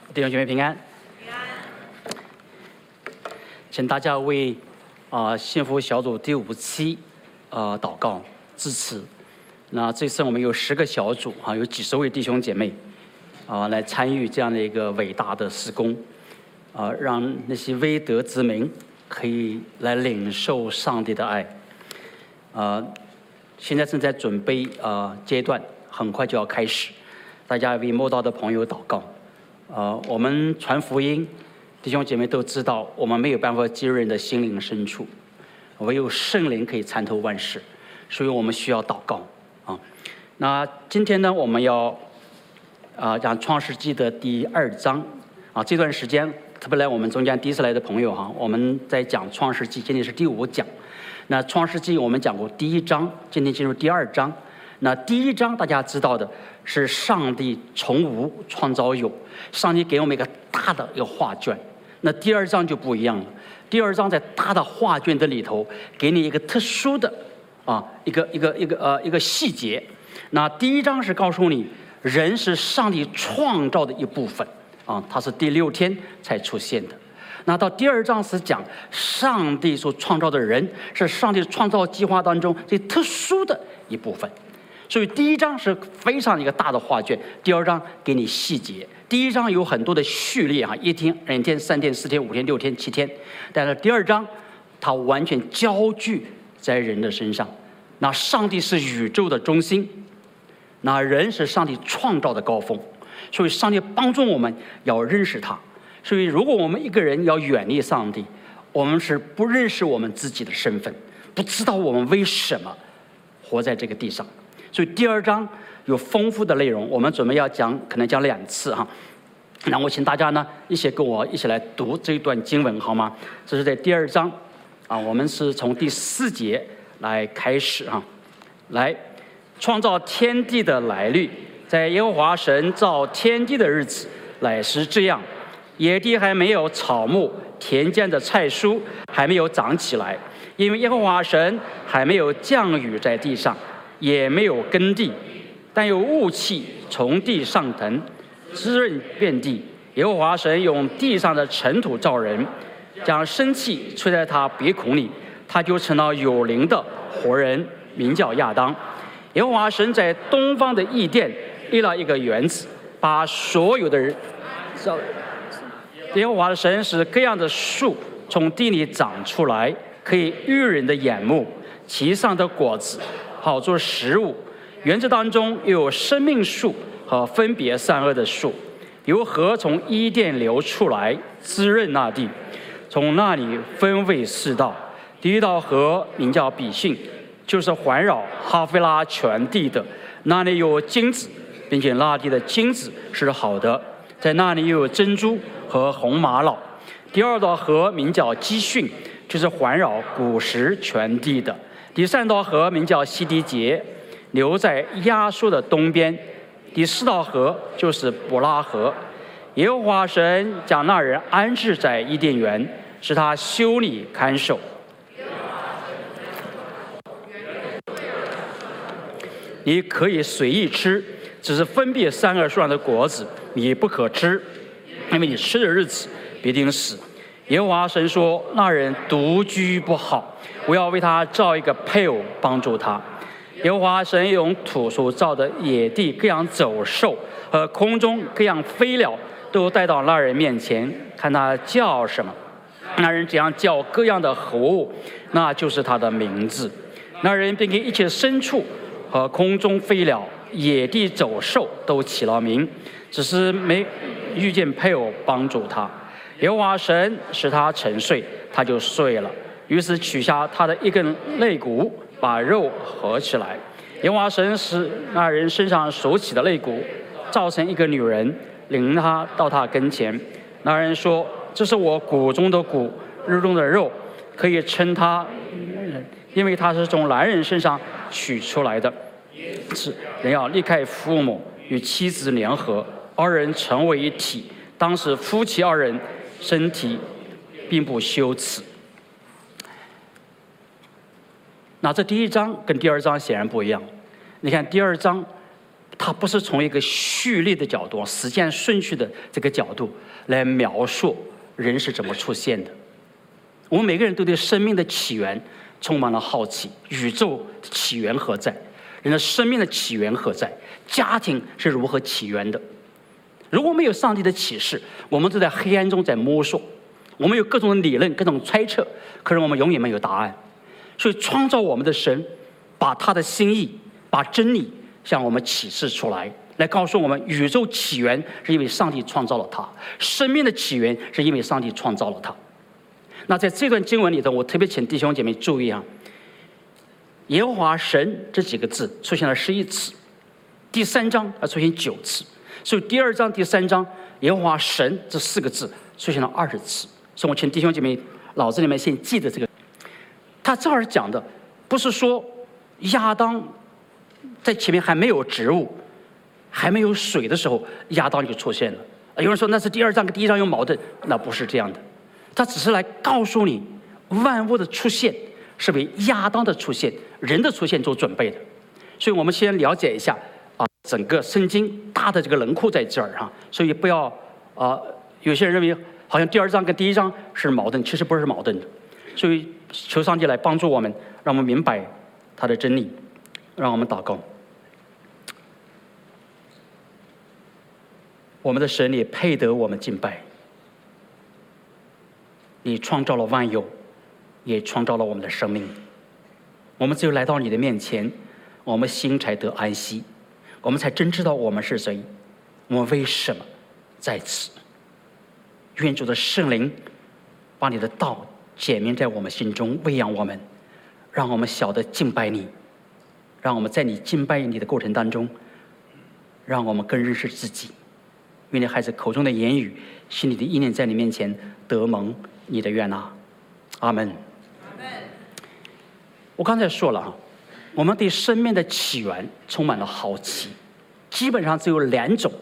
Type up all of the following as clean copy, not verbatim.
弟兄姐妹平安。请大家为幸福小组第5期祷告支持。那这次我们有10个小组有几十位弟兄姐妹来参与这样的一个伟大的施工让那些微得之民可以来领受上帝的爱。现在正在准备阶段，很快就要开始。大家为慕道的朋友祷告。我们传福音，弟兄姐妹都知道，我们没有办法进入人的心灵深处，唯有圣灵可以参透万事，所以我们需要祷告那今天呢，我们要讲创世纪的第2章这段时间，特别来我们中间第一次来的朋友我们在讲创世纪，今天是第5讲。那创世纪我们讲过第1章，今天进入第2章。那第1章大家知道的是上帝从无创造有，上帝给我们一个大的一个画卷。那第2章就不一样了，第2章在大的画卷的里头，给你一个特殊的一个细节。那第1章是告诉你，人是上帝创造的一部分它是第6天才出现的。那到第2章是讲上帝所创造的人是上帝创造计划当中最特殊的一部分。所以第1章是非常一个大的画卷，第2章给你细节。第1章有很多的序列1天、2天、3天、4天、5天、6天、7天，但是第2章它完全焦聚在人的身上。那上帝是宇宙的中心，那人是上帝创造的高峰，所以上帝帮助我们要认识他。所以如果我们一个人要远离上帝，我们是不认识我们自己的身份，不知道我们为什么活在这个地上。所以第2章有丰富的内容，我们准备要讲，可能讲2次那我请大家呢跟我一起来读这一段经文好吗？这是在第2章我们是从第4节来开始来创造天地的来历。在耶和华神造天地的日子，乃是这样：野地还没有草木，田间的菜蔬还没有长起来，因为耶和华神还没有降雨在地上，也没有耕地，但有雾气从地上腾，滋润遍地。耶和华神用地上的尘土造人，将生气吹在他鼻孔里，他就成了有灵的活人，名叫亚当。耶和华神在东方的异殿立了一个园子，把所有的人造。耶和华的神使各样的树从地里长出来，可以悦人的眼目，其上的果子好做食物。园子当中又有生命树和分别善恶的树，有河从伊甸流出来，滋润那地，从那里分为4道。第1道河名叫比逊，就是环绕哈菲拉全地的，那里有金子，并且那地的金子是好的，在那里又有珍珠和红玛瑙。第2道河名叫基训，就是环绕古时全地的。第3道河名叫西迪结，流在亚述的东边。第4道河就是伯拉河。耶和华神将那人安置在伊甸园，使他修理看守。你可以随意吃，只是分别善恶树上的果子你不可吃，因为你吃的日子必定死。耶和华神说：那人独居不好，我要为他造一个配偶帮助他。耶和华神用土所造的野地各样走兽和空中各样飞鸟都带到那人面前，看他叫什么，那人怎样叫各样的活物，那就是他的名字。那人便给一切牲畜和空中飞鸟、野地走兽都起了名，只是没遇见配偶帮助他。耶和华神使他沉睡，他就睡了。于是取下他的一根肋骨，把肉合起来。耶和华神使那人身上所起的肋骨造成一个女人，领他到他跟前。那人说：这是我骨中的骨，肉中的肉，可以称他，因为他是从男人身上取出来的。是人要离开父母，与妻子联合，2人成为一体。当时夫妻2人身体并不羞耻。那这第1章跟第2章显然不一样。你看第2章它不是从一个序列的角度、时间顺序的这个角度来描述人是怎么出现的。我们每个人都对生命的起源充满了好奇，宇宙的起源何在？人的生命的起源何在？家庭是如何起源的？如果没有上帝的启示，我们都在黑暗中在摸索，我们有各种的理论、各种猜测，可是我们永远没有答案。所以创造我们的神把他的心意、把真理向我们启示出来，来告诉我们宇宙起源是因为上帝创造了它，生命的起源是因为上帝创造了它。那在这段经文里头，我特别请弟兄姐妹注意啊，耶和华神这几个字出现了11次，第3章出现9次，所以第2章、第3章耶和华神这4个字出现了20次。所以我请弟兄姐妹脑子里面先记得这个。他这儿讲的不是说亚当在前面还没有植物、还没有水的时候，亚当就出现了。有人说那是第2章跟第1章有矛盾，那不是这样的。他只是来告诉你，万物的出现是为亚当的出现、人的出现做准备的。所以我们先了解一下整个圣经大的这个轮廓在这儿所以不要有些人认为好像第2章跟第1章是矛盾，其实不是矛盾的。所以求上帝来帮助我们，让我们明白他的真理。让我们祷告。我们的神也配得我们敬拜。你创造了万有，也创造了我们的生命。我们只有来到你的面前，我们心才得安息，我们才真知道我们是谁，我们为什么在此。愿主的圣灵把你的道显明在我们心中，喂养我们，让我们晓得敬拜你，让我们在你敬拜你的过程当中，让我们更认识自己。愿你孩子口中的言语、心里的意念在你面前得蒙你的悦纳。阿门。我刚才说了我们对生命的起源充满了好奇，基本上只有2种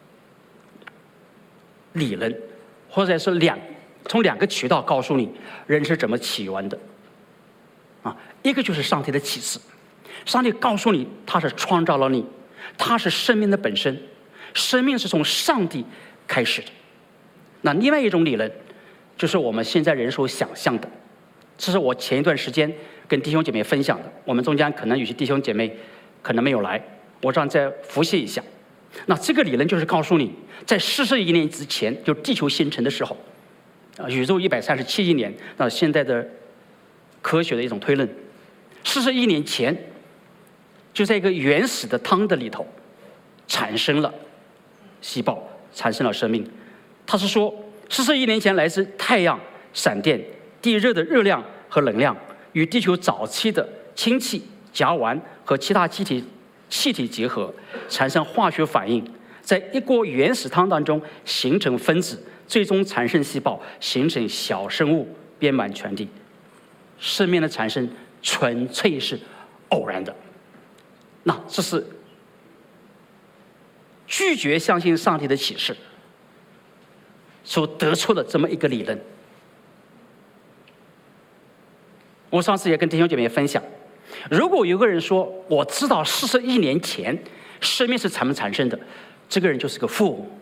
理论，或者是从2个渠道告诉你人是怎么起源的一个就是上帝的启示，上帝告诉你他是创造了你，他是生命的本身，生命是从上帝开始的。那另外一种理论就是我们现在人所想象的，这是我前一段时间跟弟兄姐妹分享的，我们中间可能有些弟兄姐妹可能没有来，我这样再复习一下。那这个理论就是告诉你，在41亿年之前，就是地球形成的时候宇宙137亿年，那现在的科学的一种推论，41亿年前就在一个原始的汤的里头产生了细胞，产生了生命。他是说41亿年前来自太阳、闪电、地热的热量和能量与地球早期的氢气、甲烷和其他气体结合，产生化学反应，在一锅原始汤当中形成分子，最终产生细胞，形成小生物，遍满全地。生命的产生纯粹是偶然的。那这是拒绝相信上帝的启示所得出的这么一个理论。我上次也跟弟兄姐妹分享，如果有个人说我知道41亿年前生命是怎么产生的，这个人就是个富翁。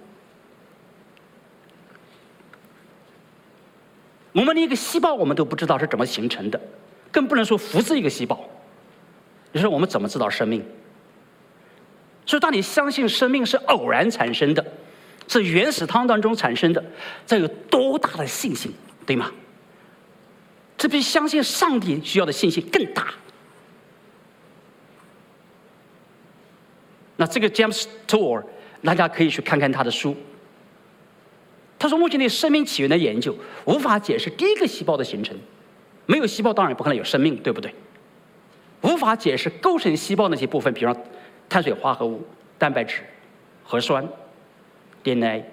我们连一个细胞我们都不知道是怎么形成的，更不能说复制一个细胞。你说我们怎么知道生命？所以当你相信生命是偶然产生的，是原始汤当中产生的，这有多大的信心，对吗？这比相信上帝需要的信心更大。那这个 James Tour 大家可以去看看他的书。他说目前对生命起源的研究无法解释第一个细胞的形成，没有细胞当然不可能有生命，对不对？无法解释构成细胞那些部分，比如说碳水化合物、蛋白质、核酸、DNA。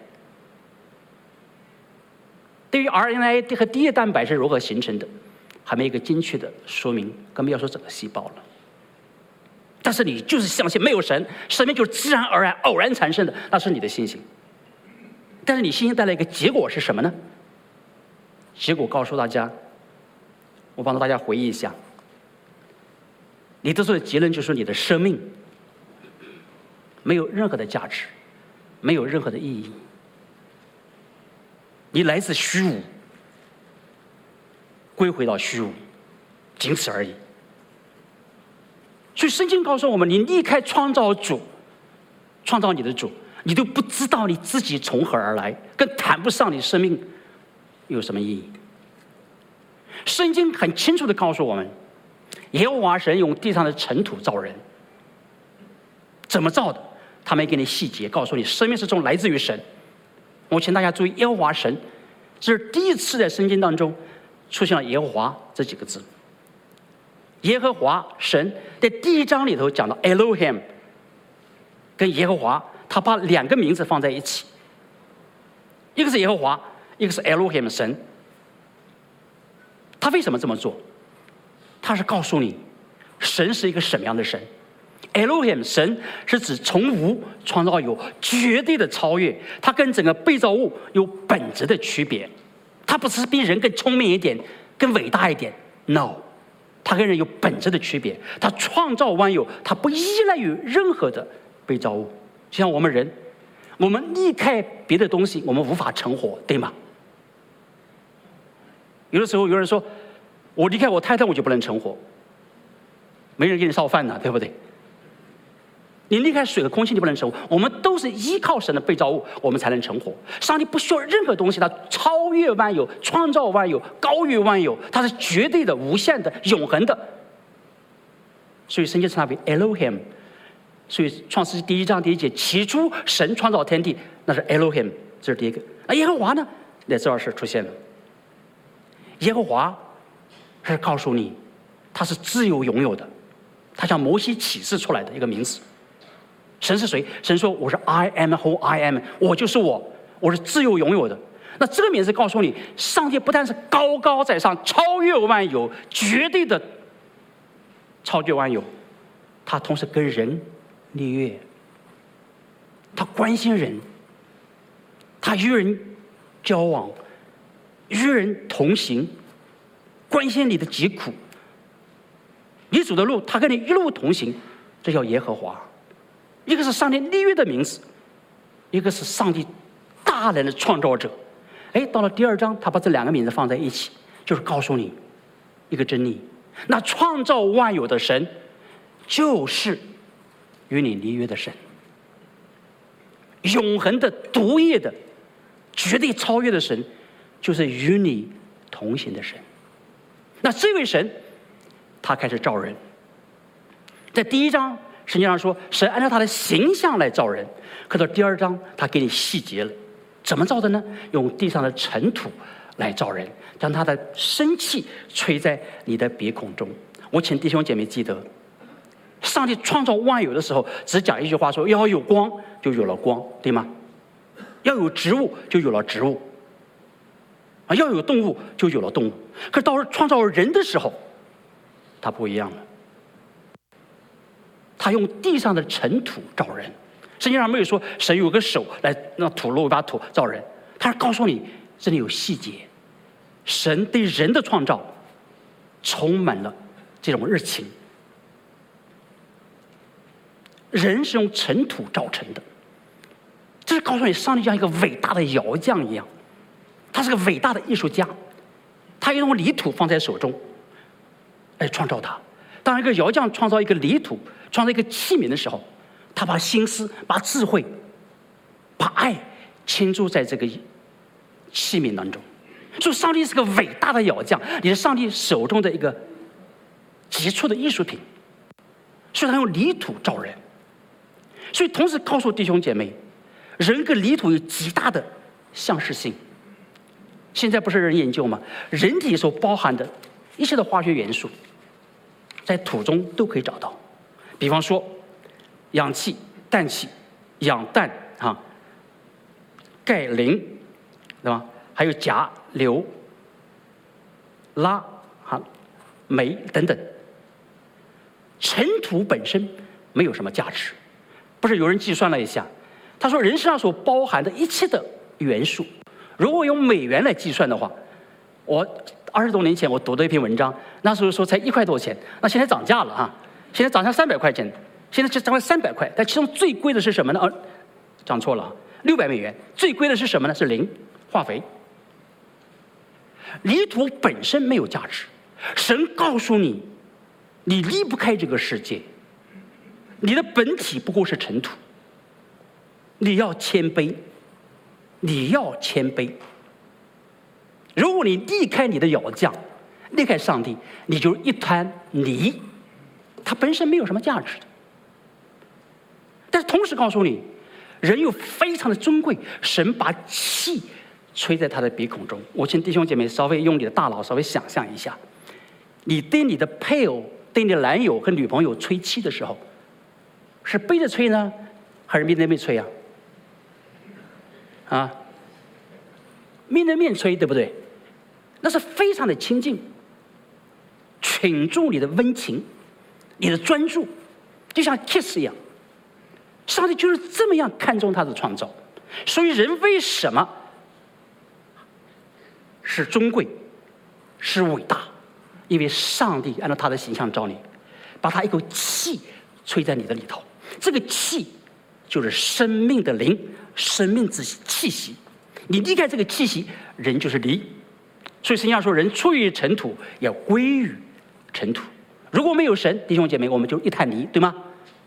对于 RNA 和第一蛋白是如何形成的，还没有一个精确的说明，更不要说整个细胞了。但是你就是相信没有神，生命就是自然而然、偶然产生的，那是你的信心。但是你信心带来一个结果是什么呢？结果告诉大家，我帮助大家回忆一下，你得出的结论就是你的生命没有任何的价值，没有任何的意义。你来自虚无，归回到虚无，仅此而已。所以圣经告诉我们，你离开创造主，创造你的主，你都不知道你自己从何而来，更谈不上你生命有什么意义。圣经很清楚地告诉我们，耶和华神用地上的尘土造人，怎么造的？他没给你细节，告诉你生命是从来自于神。我请大家注意，耶和华神，这是第一次在圣经当中出现了耶和华这几个字。耶和华神在第1章里头讲到 Elohim 跟耶和华，他把2个名字放在一起，一个是耶和华，一个是 Elohim 神。他为什么这么做？他是告诉你，神是一个什么样的神。Elohim 神是指从无创造有，绝对的超越，它跟整个被造物有本质的区别。它不是比人更聪明一点，更伟大一点 ，no， 它跟人有本质的区别。它创造万有，它不依赖于任何的被造物。就像我们人，我们离开别的东西，我们无法成活，对吗？有的时候有人说，我离开我太太我就不能成活，没人给你烧饭呢，对不对？你离开水和空气，你不能成活。我们都是依靠神的被造物，我们才能成活。上帝不需要任何东西，他超越万有，创造万有，高于万有，他是绝对的、无限的、永恒的。所以圣经称他为 Elohim。所以创世记1章1节，起初神创造天地，那是 Elohim， 这是第一个。那耶和华呢，在这儿是出现了。耶和华是告诉你，他是自由拥有的，他向摩西启示出来的一个名字。神是谁？神说我是 I am who I am， 我就是我，我是自由拥有的。那这个名字告诉你，上帝不但是高高在上，超越万有，绝对的超越万有，他同时跟人立约，他关心人，他与人交往，与人同行，关心你的疾苦，你走的路，他跟你一路同行，这叫耶和华。一个是上帝立约的名字，一个是上帝大能的创造者。到了第2章，他把这2个名字放在一起，就是告诉你一个真理：那创造万有的神，就是与你立约的神，永恒的、独一的、绝对超越的神，就是与你同行的神。那这位神，他开始造人。在第1章圣经上说，神按照他的形象来造人。可到第2章，他给你细节了，怎么造的呢？用地上的尘土来造人，将他的生气吹在你的鼻孔中。我请弟兄姐妹记得，上帝创造万有的时候，只讲一句话说：要有光，就有了光，对吗？要有植物，就有了植物。要有动物，就有了动物。可是到了创造人的时候，他不一样了。他用地上的尘土造人，圣经上没有说神有个手来让土露一把土造人，他是告诉你这里有细节。神对人的创造充满了这种热情。人是用尘土造成的，这是告诉你上帝像一个伟大的窑匠一样，他是个伟大的艺术家，他用泥土放在手中来创造它。当一个窑匠创造一个泥土，创造一个器皿的时候，他把心思、把智慧、把爱倾注在这个器皿当中。所以上帝是个伟大的窑匠，也是上帝手中的一个杰出的艺术品。所以他用泥土造人。所以同时告诉弟兄姐妹，人跟泥土有极大的相似性。现在不是人研究吗？人体所包含的一切的化学元素，在土中都可以找到。比方说氧气、氮气、氧氮钙磷，对吧？还有钾、硫、钠、镁等等。尘土本身没有什么价值。不是有人计算了一下，他说人身上所包含的一切的元素，如果用美元来计算的话，我20多年前我读的一篇文章，那时候说才1块多钱，那现在涨价了现在涨成300块钱， 现在只涨了300块，但其中最贵的是什么呢？讲错了，$600，最贵的是什么呢？是磷化肥。泥土本身没有价值，神告诉你，你离不开这个世界，你的本体不过是尘土，你要谦卑，你要谦卑。如果你离开你的窑匠，离开上帝，你就是一滩泥，它本身没有什么价值的。但是同时告诉你，人又非常的尊贵，神把气吹在他的鼻孔中。我请弟兄姐妹稍微用你的大脑稍微想象一下，你对你的配偶、对你的男友和女朋友吹气的时候，是背着吹呢，还是面对面吹啊？啊，面对面吹，对不对？那是非常的亲近，倾注你的温情，你的专注，就像 kiss 一样。上帝就是这么样看重他的创造。所以人为什么是尊贵，是伟大？因为上帝按照他的形象造你，把他一口气吹在你的里头，这个气就是生命的灵，生命之气息。你离开这个气息，人就是泥。所以圣经上说，人出于尘土，要归于尘土。如果没有神，弟兄姐妹，我们就一滩泥，对吗？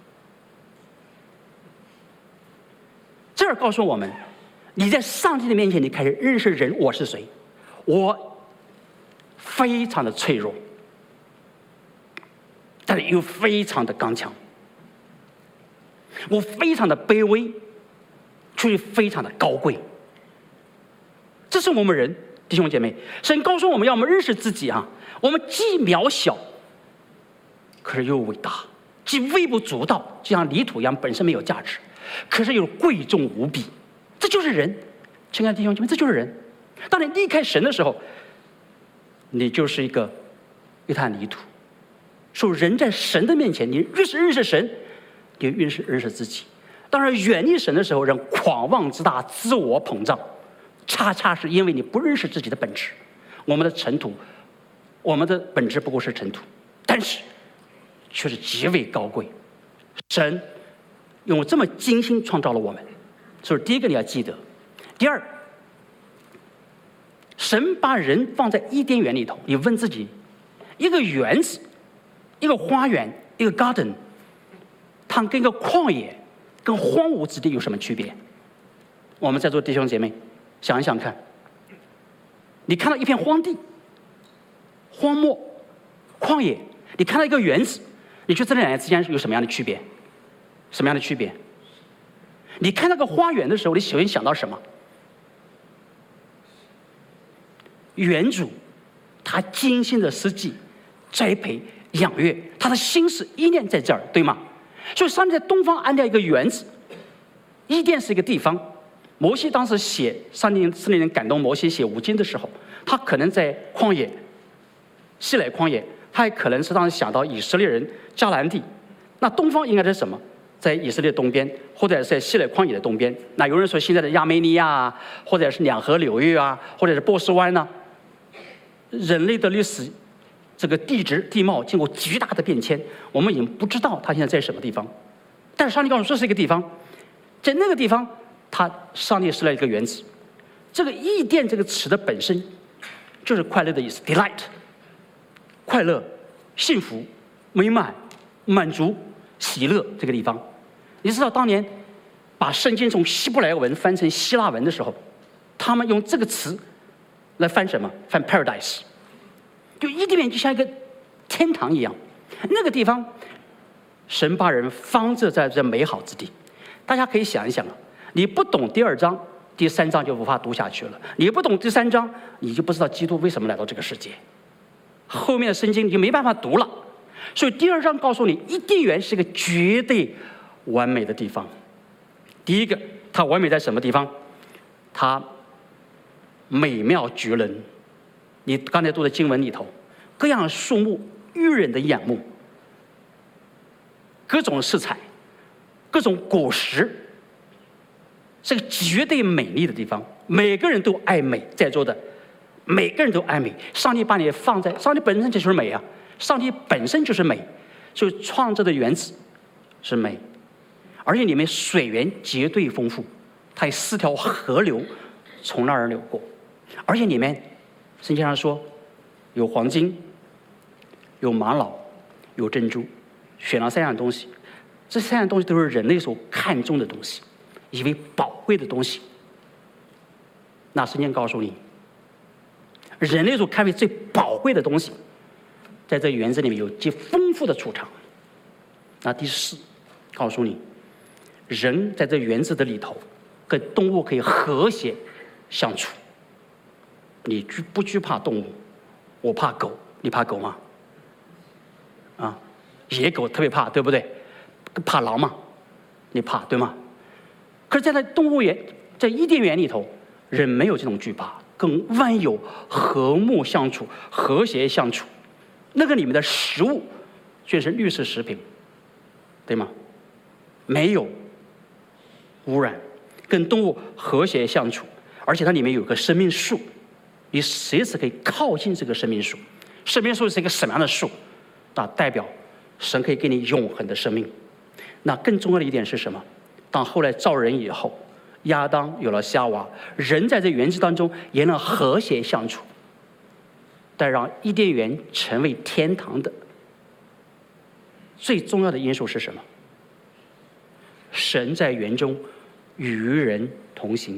这儿告诉我们，你在上帝的面前，你开始认识人，我是谁？我非常的脆弱，但是又非常的刚强。我非常的卑微，却非常的高贵。这是我们人，弟兄姐妹，神告诉我们要我们认识自己啊，我们既渺小，可是又伟大；既微不足道，就像泥土一样，本身没有价值，可是又贵重无比。这就是人，亲爱的弟兄姐妹，这就是人。当你离开神的时候，你就是一滩泥土。所以人在神的面前，你越是认识神，你越是认识自己。当然，远离神的时候，人狂妄自大、自我膨胀，恰恰是因为你不认识自己的本质。我们的尘土，我们的本质不过是尘土，但是却是极为高贵。神用这么精心创造了我们，所以第一个你要记得。第二，神把人放在伊甸园里头，你问自己，一个园子，一个花园，一个 garden， 它跟一个旷野、跟荒芜之地有什么区别？我们在座弟兄姐妹想一想看，你看到一片荒地、荒漠、旷野，你看到一个园子，你觉得这两者之间有什么样的区别？什么样的区别？你看那个花园的时候，你首先想到什么？园主他精心的施计、栽培、养育，他的心思意念在这儿，对吗？所以上帝在东方安掉一个园子，伊甸是一个地方。摩西当时写上帝圣灵感动摩西写五经的时候，他可能在旷野，西乃旷野，他也可能是当时想到以色列人迦南地。那东方应该是什么？在以色列东边，或者是在西乃旷野的东边。那有人说现在的亚美尼亚啊，或者是两河流域啊，或者是波斯湾呢？人类的历史，这个地质地貌经过巨大的变迁，我们已经不知道它现在在什么地方。但是上帝告诉我这是一个地方，在那个地方，上帝设了一个园子。这个伊甸这个词的本身就是快乐的意思 ，delight， 快乐、幸福、美满、满足、喜乐这个地方。你知道当年把圣经从希伯来文翻成希腊文的时候，他们用这个词来翻什么？翻 paradise， 就伊甸园就像一个天堂一样。那个地方，神把人放置在这美好之地。大家可以想一想啊，你不懂第2章、第3章就无法读下去了。你不懂第3章，你就不知道基督为什么来到这个世界。后面的圣经你就没办法读了。所以第2章告诉你，伊甸园是一个绝对完美的地方。第一个，它完美在什么地方？它美妙绝伦。你刚才读的经文里头，各样树木悦人的眼目，各种色彩，各种果实，是个绝对美丽的地方。每个人都爱美，在座的每个人都爱美。上帝把你放在，上帝本身就是美啊，上帝本身就是美，所以创造的园子是美，而且里面水源绝对丰富，它有4条河流从那儿流过，而且里面圣经上说有黄金、有玛瑙、有珍珠，选了3样东西，这3样东西都是人类所看重的东西，以为宝贵的东西。那圣经告诉你，人类所看为最宝贵的东西，在这园子里面有极丰富的储藏。那第4，告诉你，人在这园子的里头，跟动物可以和谐相处。你不惧怕动物，我怕狗，你怕狗吗？啊，野狗特别怕，对不对？怕狼嘛，你怕对吗？可是，在那动物园，在伊甸园里头，人没有这种惧怕，跟万有和睦相处，和谐相处。那个里面的食物却是绿色食品，对吗？没有污染，跟动物和谐相处，而且它里面有个生命树，你随时可以靠近这个生命树。生命树是一个什么样的树？那代表神可以给你永恒的生命。那更重要的一点是什么？当后来造人以后，亚当有了夏娃，人在这园子当中也能和谐相处，但让伊甸园成为天堂的最重要的因素是什么？神在园中与人同行，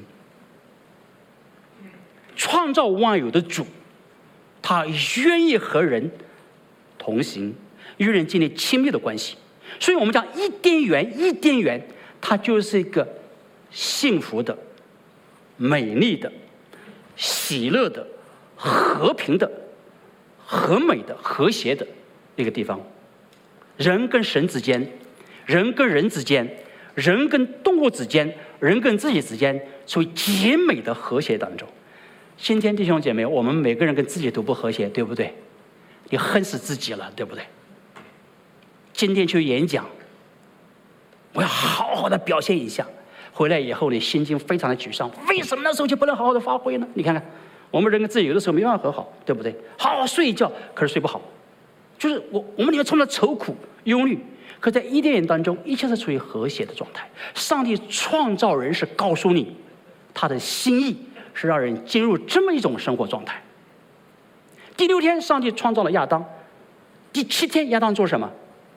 创造万有的主，他愿意和人同行，与人建立亲密的关系。所以我们讲伊甸园，它就是一个幸福的、美丽的、喜乐的、和平的、和美的、和谐的一个地方。人跟神之间，人跟人之间，人跟动物之间，人跟自己之间，处于极美的和谐当中。今天弟兄姐妹，我们每个人跟自己都不和谐，对不对？你恨死自己了，对不对？今天去演讲，我要好好的表现一下，回来以后你心情非常的沮丧，为什么那时候就不能好好的发挥呢？你看看，我们人跟自己有的时候没办法和好，对不对？好好睡一觉，可是睡不好，就是我们里面充满了愁苦、忧虑。可在伊甸园当中，一切是处于和谐的状态。上帝创造人是告诉你，他的心意是让人进入这么一种生活状态。第6天，上帝创造了亚当。第7天，亚当做什么？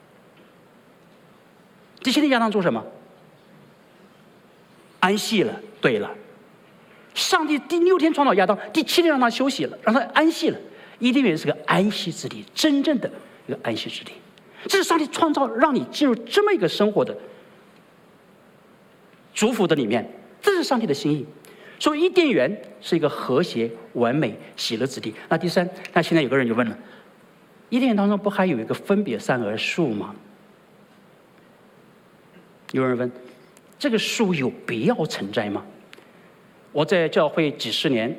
第7天，亚当做什么？安息了。对了，上帝第6天创造亚当，第7天让他休息了，让他安息了。伊甸园是个安息之地，真正的一个安息之地。这是上帝创造让你进入这么一个生活的祝福的里面，这是上帝的心意。所以伊甸园是一个和谐、完美、喜乐之地。那第3，那现在有个人就问了：伊甸园当中不还有一个分别善恶树吗？有人问：这个树有必要存在吗？我在教会几十年，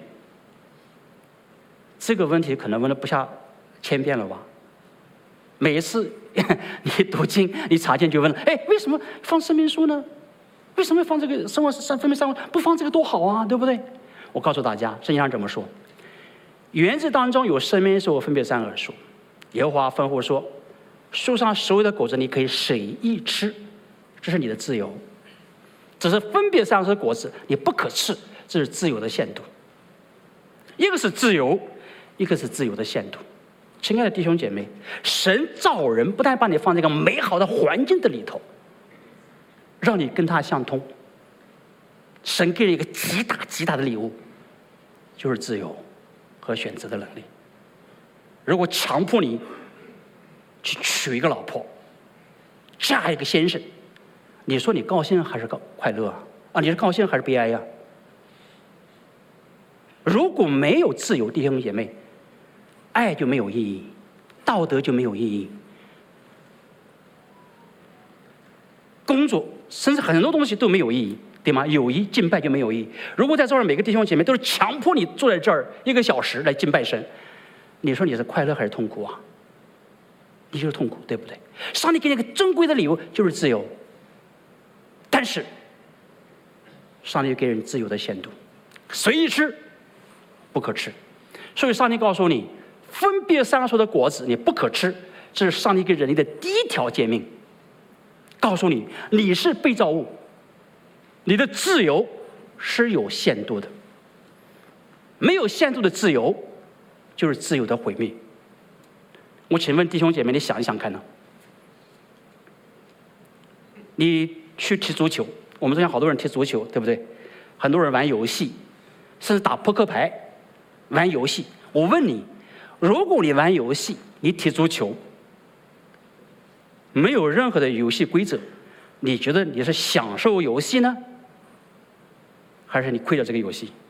这个问题可能问了不下1000遍了吧。每一次你读经、你查经就问了：哎，为什么放生命树呢？为什么放这个生活分别善恶？不放这个多好啊，对不对？我告诉大家，圣经上怎么说？园子当中有生命树、分别善恶树。耶和华吩咐说：树上所有的果子你可以随意吃，这是你的自由。只是分别善恶的果子你不可吃，这是自由的限度。一个是自由，一个是自由的限度。亲爱的弟兄姐妹，神造人不但把你放在一个美好的环境的里头，让你跟他相通，神给了一个极大极大的礼物，就是自由和选择的能力。如果强迫你去娶一个老婆，嫁一个先生，你说你高兴还是快乐啊？你是高兴还是悲哀呀？如果没有自由，弟兄姐妹，爱就没有意义，道德就没有意义，工作甚至很多东西都没有意义，对吗？友谊敬拜就没有意义。如果在这儿每个弟兄姐妹都是强迫你坐在这儿1个小时来敬拜神，你说你是快乐还是痛苦啊？你就是痛苦，对不对？上帝给你一个珍贵的礼物，就是自由。但是上帝给人自由的限度，随意吃，不可吃。所以上帝告诉你，分别善恶树的果子你不可吃，这是上帝给人类的第1条诫命。 告诉你，你是被造物，你的自由是有限度的，没有限度的自由就是自由的毁灭。我请问弟兄姐妹，你想一想看呢？你去踢足球，我们中间好多人踢足球，对不对？很多人玩游戏，甚至打扑克牌，玩游戏。我问你，如果你玩游戏，你踢足球，没有任何的游戏规则，你觉得你是享受游戏呢，还是你亏了这个游戏？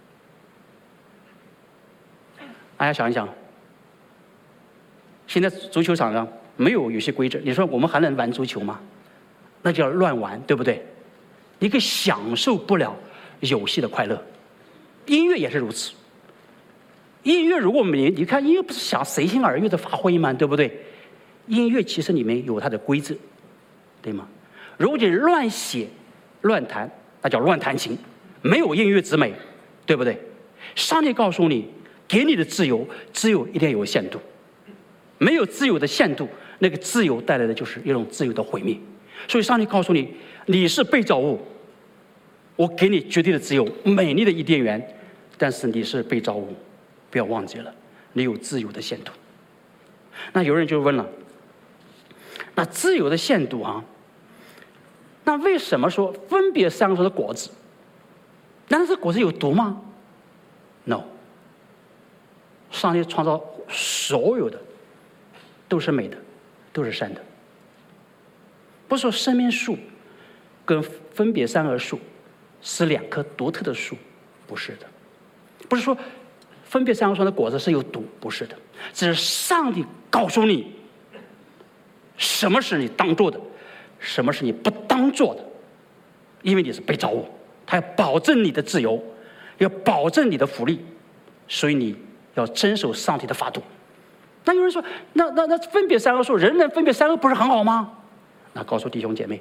大家想一想，现在足球场上没有游戏规则，你说我们还能玩足球吗？那叫乱玩，对不对？你可以享受不了游戏的快乐。音乐也是如此。音乐如果你看音乐不是想随心而欲的发挥吗？对不对？音乐其实里面有它的规则，对吗？如果你乱写乱弹，那叫乱弹琴，没有音乐之美，对不对？上帝告诉你，给你的自由只有一定有限度，没有自由的限度，那个自由带来的就是一种自由的毁灭。所以上帝告诉你，你是被造物，我给你绝对的自由，美丽的伊甸园，但是你是被造物，不要忘记了，你有自由的限度。那有人就问了，那自由的限度啊，那为什么说分别三个树的果子？难道这果子有毒吗 ？No， 上帝创造所有的都是美的，都是善的。不是说生命树跟分别善恶树是两棵独特的树，不是的。不是说分别善恶树的果子是有毒，不是的。只是上帝告诉你，什么是你当做的，什么是你不当做的，因为你是被造物，他要保证你的自由，要保证你的福利，所以你要遵守上帝的法度。那有人说，那分别善恶树，人人分别善恶不是很好吗？那告诉弟兄姐妹，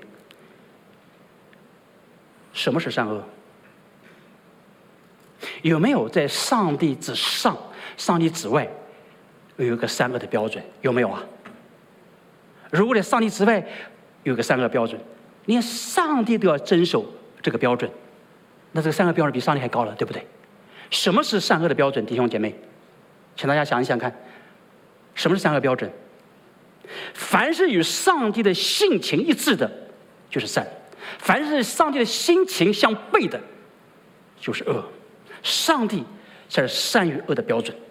什么是善恶？有没有在上帝之上、上帝之外有一个善恶的标准？有没有啊？如果在上帝之外有一个善恶标准，连上帝都要遵守这个标准，那这个善恶标准比上帝还高了，对不对？什么是善恶的标准？弟兄姐妹，请大家想一想看，什么是善恶标准？凡是与上帝的性情一致的，就是善；凡是上帝的心情相悖的，就是恶。上帝才是善与恶的标准。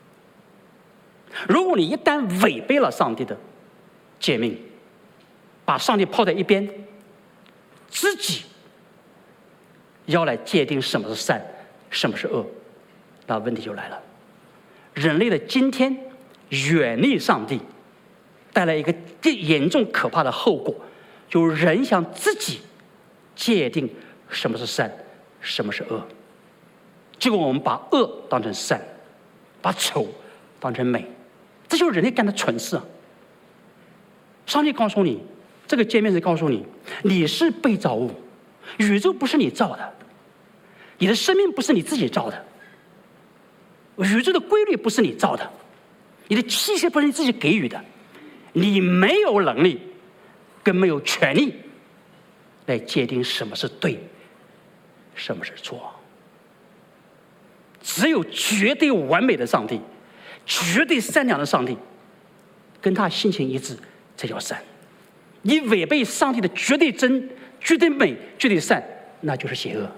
如果你一旦违背了上帝的诫命，把上帝抛在一边，自己要来界定什么是善，什么是恶，那问题就来了。人类的今天远离上帝，带来一个严重可怕的后果，就是人想自己界定什么是善，什么是恶。结果我们把恶当成善，把丑当成美，这就是人类干的蠢事啊！上帝告诉你，这个界面是告诉你，你是被造物，宇宙不是你造的，你的生命不是你自己造的，宇宙的规律不是你造的，你的气息不是你自己给予的，你没有能力，更没有权利来界定什么是对，什么是错。只有绝对完美的上帝，绝对善良的上帝，跟他心情一致，才叫善。你违背上帝的绝对真、绝对美、绝对善，那就是邪恶。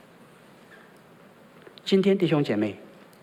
今天弟兄姐妹，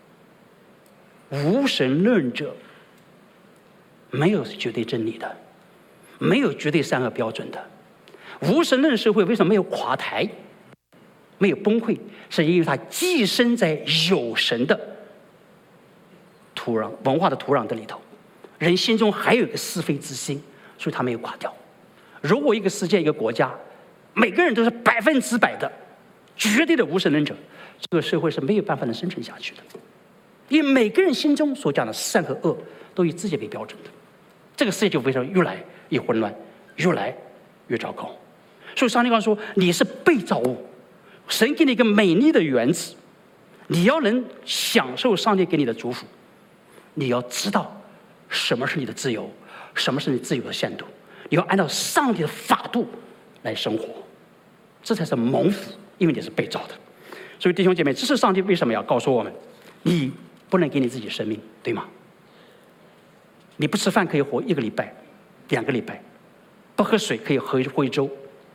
无神论者没有绝对真理的，没有绝对善恶标准的。无神论社会为什么没有垮台，没有崩溃？是因为它寄生在有神的土壤、文化的土壤的里头，人心中还有一个是非之心，所以它没有垮掉。如果一个世界、一个国家，每个人都是100%的绝对的无神论者，这个社会是没有办法能生存下去的。因为每个人心中所讲的善和恶都以自己为标准的，这个世界就非常越来越混乱，越来越糟糕。所以上帝刚说，你是被造物，神给你一个美丽的园子，你要能享受上帝给你的祝福，你要知道什么是你的自由，什么是你自由的限度， 你要按照上帝的法度来生活，这才是蒙福，因为你是被造的。所以弟兄姐妹，这是上帝为什么要告诉我们，你不能给你自己生命，对吗？你不吃饭可以活1个礼拜、2个礼拜，不喝水可以活一周，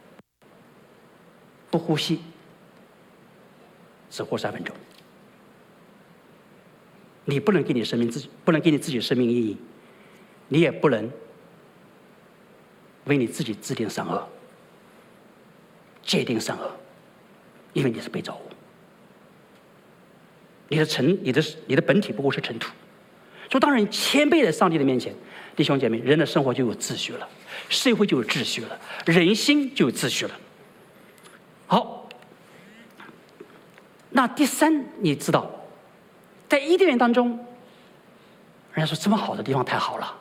不呼吸只活3分钟。你不能给你生命不能给你自己生命意义，你也不能为你自己制定善恶、界定善恶，因为你是被造物。你的本体不过是尘土。所以当人谦卑在上帝的面前，弟兄姐妹，人的生活就有秩序了，社会就有秩序了，人心就有秩序了。好，那第3，你知道，在伊甸园当中，人家说这么好的地方太好了，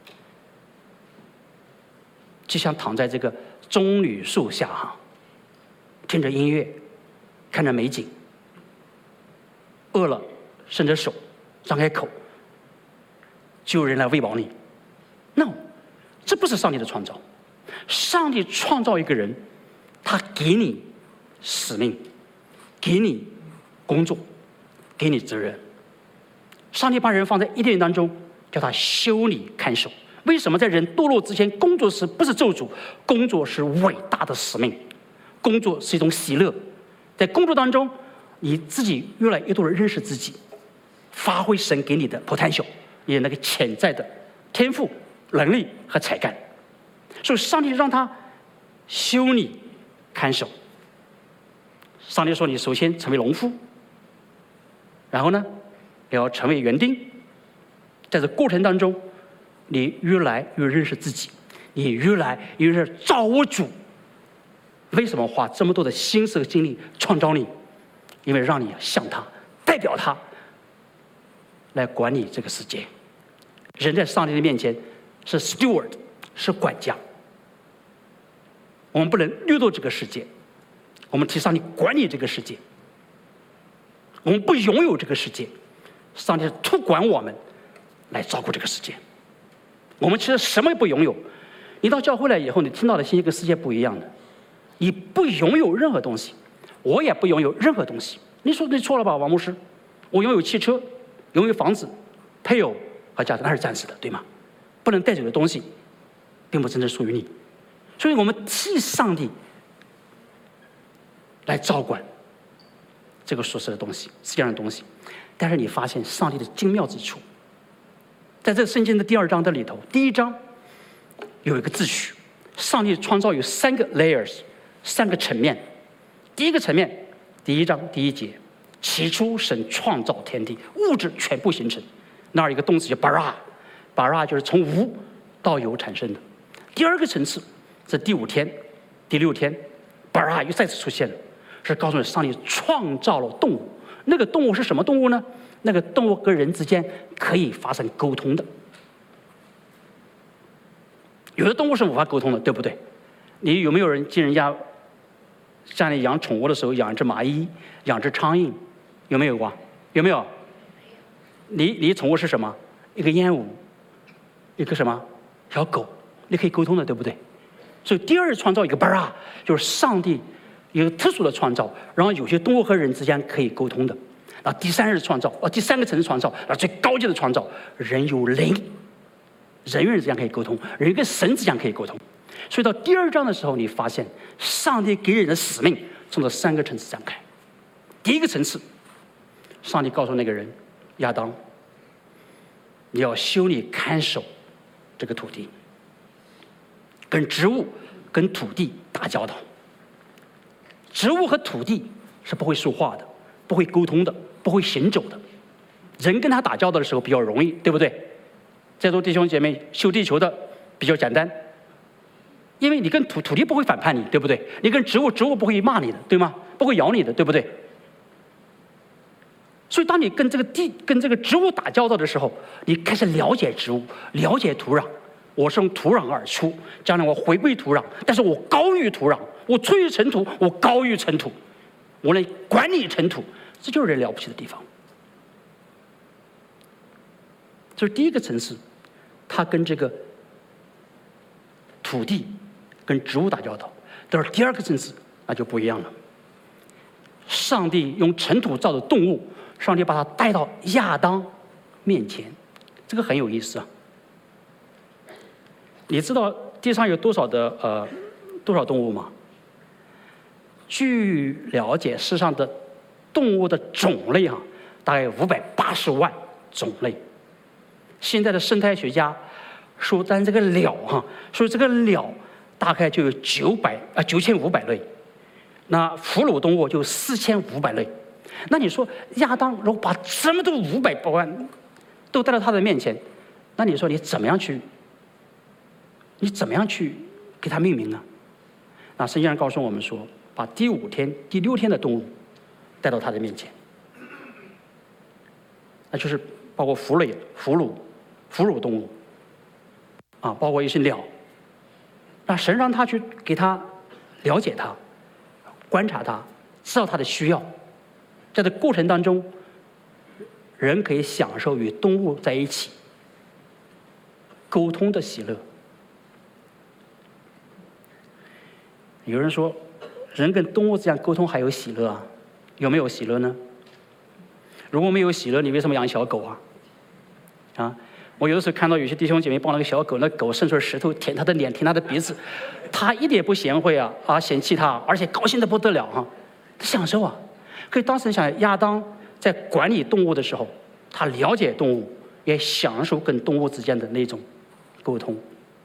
就像躺在这个棕榈树下听着音乐，看着美景，饿了伸着手，张开口，就有人来喂饱你。No， 这不是上帝的创造。上帝创造一个人，他给你使命，给你工作，给你责任。上帝把人放在伊甸园当中，叫他修理看守。为什么在人堕落之前，工作不是咒诅，工作是伟大的使命，工作是一种喜乐。在工作当中，你自己越来越多的认识自己，发挥神给你的 potential， 你的那个潜在的天赋、能力和才干。所以上帝让他修理看守。上帝说，你首先成为农夫，然后呢要成为园丁。在这过程当中，你越来越认识自己，你越来越认识造物主为什么花这么多的心思和精力创造你，因为让你像他，代表他来管理这个世界。人在上帝的面前是 steward， 是管家。我们不能掠夺这个世界，我们替上帝管理这个世界。我们不拥有这个世界，上帝是托管我们来照顾这个世界。我们其实什么也不拥有。你到教会来以后，你听到的信息跟世界不一样的。你不拥有任何东西，我也不拥有任何东西。你说你错了吧，王牧师？我拥有汽车，拥有房子、配偶和家庭，那是暂时的，对吗？不能带走的东西，并不真正属于你。所以我们替上帝来照管这个所涉的东西，世界上的东西。但是你发现上帝的精妙之处，在这圣经的第2章的里头，第1章有一个秩序。上帝创造有3个 layers， 3个层面。第一个层面，第1章第1节，起初神创造天地，物质全部形成。那儿有一个动词叫 bara，bara 就是从无到有产生的。第2个层次是第5天、第6天 ，bara 又再次出现了，是告诉你上帝创造了动物。那个动物是什么动物呢？那个动物跟人之间可以发生沟通的。有的动物是无法沟通的，对不对？你有没有人见人家家里养宠物的时候养一只蚂蚁、养只苍蝇？有没有过？有没有？你宠物是什么？一个鹦鹉，一个什么小狗，你可以沟通的，对不对？所以第2创造一个 bara， 就是上帝一个特殊的创造，然后有些动物和人之间可以沟通的。然后第3创造，第3个层次创造，然后最高级的创造，人有灵，人与人之间可以沟通，人跟神之间可以沟通。所以到第2章的时候，你发现上帝给人的使命从这3个层次展开。第1个层次，上帝告诉那个人亚当，你要修理看守这个土地，跟植物跟土地打交道。植物和土地是不会说话的，不会沟通的，不会行走的。人跟他打交道的时候比较容易，对不对？在座弟兄姐妹，修地球的比较简单，因为你跟土地不会反叛你，对不对？你跟植物不会骂你的，对吗？不会咬你的，对不对？所以当你跟这个植物打交道的时候，你开始了解植物，了解土壤。我是从土壤而出，将来我回归土壤，但是我高于土壤，我出于尘土，我高于尘土，我能管理尘土，这就是人了不起的地方。这是第1个层次，它跟这个土地跟植物打交道。但是第二个层次那就不一样了。上帝用尘土造的动物，上帝把它带到亚当面前，这个很有意思啊。你知道地上有多少动物吗？据了解，世上的动物的种类大概有580万种类。现在的生态学家说，但这个鸟说这个鸟大概就有9500类，那哺乳动物就4500类。那你说亚当如果把这么多500多万都带到他的面前，那你说你怎么样去给他命名呢？那圣经上告诉我们说，把第5天、第6天的动物带到他的面前，那就是包括哺乳动物包括一些鸟。那神让他去给他了解他、观察他，知道他的需要。在这过程当中，人可以享受与动物在一起沟通的喜乐。有人说，人跟动物这样沟通还有喜乐啊？有没有喜乐呢？如果没有喜乐，你为什么养小狗啊？我有的时候看到有些弟兄姐妹抱那个小狗，那狗伸出石头舔它的脸，舔它的鼻子，他一点不贤惠嫌弃它，而且高兴得不得了他享受啊。可以当时想，亚当在管理动物的时候，他了解动物，也享受跟动物之间的那种沟通。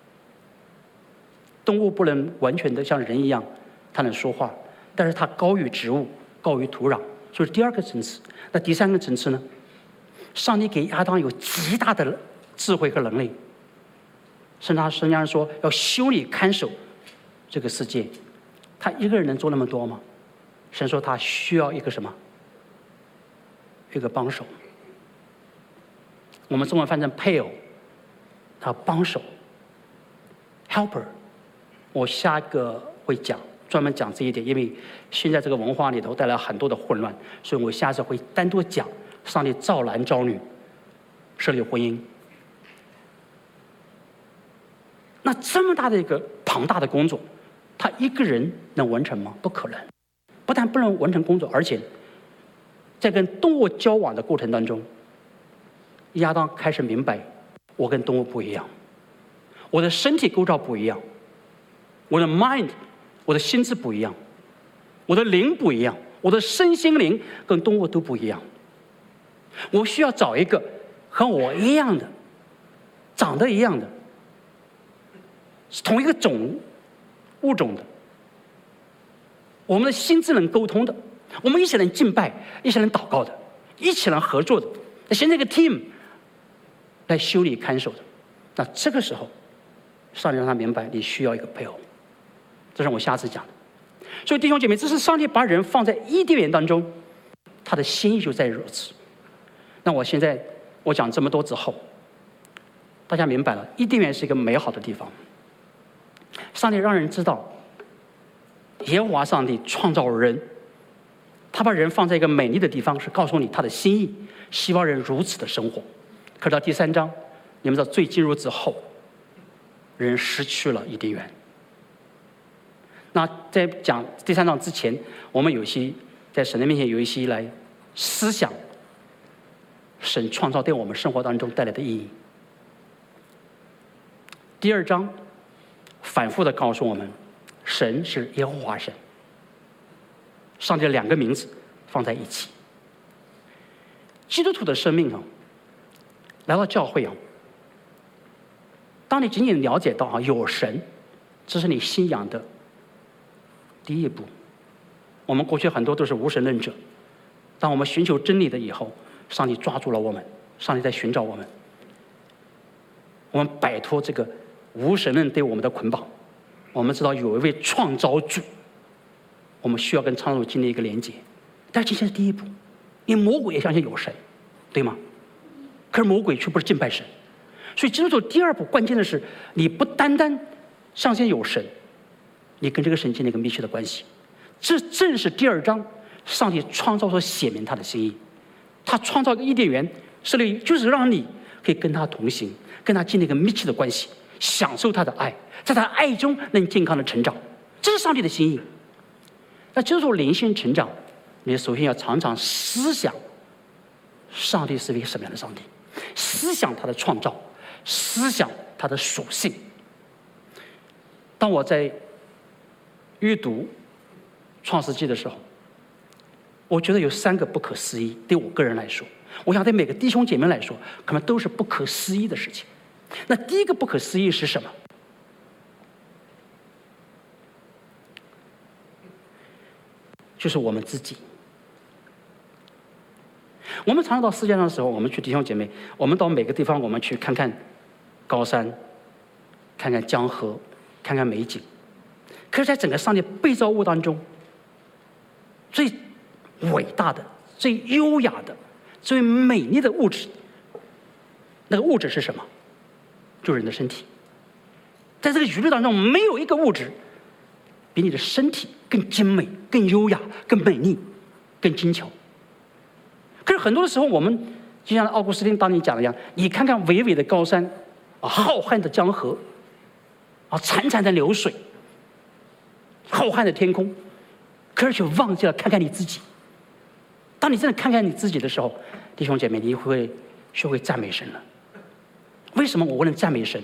动物不能完全的像人一样，它能说话，但是它高于植物，高于土壤，所以第2个层次。那第3个层次呢？上帝给亚当有极大的智慧和能力。圣经上说要修理看守这个世界，他一个人能做那么多吗？神说他需要一个什么？一个帮手。我们中文翻成配偶，他帮手 ，helper。我下一个会专门讲这一点，因为现在这个文化里头带来很多的混乱，所以我下次会单独讲上帝造男造女，设立婚姻。那这么大的一个庞大的工作，他一个人能完成吗？不可能。不但不能完成工作，而且在跟动物交往的过程当中，亚当开始明白，我跟动物不一样，我的身体构造不一样，我的 mind， 我的心智不一样，我的灵不一样，我的身心灵跟动物都不一样。我需要找一个和我一样的、长得一样的、是同一个物种的，我们的心智能沟通的，我们一起能敬拜，一起能祷告的，一起能合作的，形成一个 team 来修理看守的。那这个时候，上帝让他明白，你需要一个配偶。这是我下次讲的。所以弟兄姐妹，这是上帝把人放在伊甸园当中，他的心意就在如此。那我讲这么多之后，大家明白了，伊甸园是一个美好的地方。上帝让人知道，耶和华上帝创造人，他把人放在一个美丽的地方，是告诉你他的心意，希望人如此的生活。可是到第3章，你们知道罪进入之后，人失去了伊甸园。那在讲第3章之前，我们有些在神的面前有一些来思想神创造对我们生活当中带来的意义。第2章反复的告诉我们，神是耶和华神，上帝的2个名字放在一起。基督徒的生命来到教会当你仅仅了解到有神，这是你信仰的第一步。我们过去很多都是无神论者，当我们寻求真理的以后，上帝抓住了我们，上帝在寻找我们，我们摆脱这个无神论对我们的捆绑。我们知道有一位创造主，我们需要跟创造主建立一个连接，但这是第一步。因为魔鬼也相信有神，对吗？可是魔鬼却不是敬拜神。所以基督徒第2步关键的是，你不单单相信有神，你跟这个神建立一个密切的关系。这正是第2章上帝创造所显明他的心意。他创造一个伊甸园，设立就是让你可以跟他同行，跟他建立一个密切的关系， 享受他的爱，在他的爱中能健康的成长，这是上帝的心意。那就是说灵性成长，你首先要常常思想上帝是一个什么样的上帝，思想他的创造，思想他的属性。当我在阅读创世纪的时候，我觉得有3个不可思议，对我个人来说，我想对每个弟兄姐妹来说，可能都是不可思议的事情。那第一个不可思议是什么？就是我们自己。我们常常到世界上的时候，我们去弟兄姐妹，我们到每个地方，我们去看看高山，看看江河，看看美景。可是，在整个上帝被造物当中，最伟大的、最优雅的、最美丽的物质，那个物质是什么？就是人的身体。在这个宇宙当中，没有一个物质比你的身体更精美、更优雅、更美丽、更精巧。可是很多的时候，我们就像奥古斯丁当年讲的一样，你看看巍巍的高山，浩瀚的江河，潺潺的流水，浩瀚的天空，可是却忘记了看看你自己。当你真的看看你自己的时候，弟兄姐妹，你会学会赞美神了。为什么我能赞美神？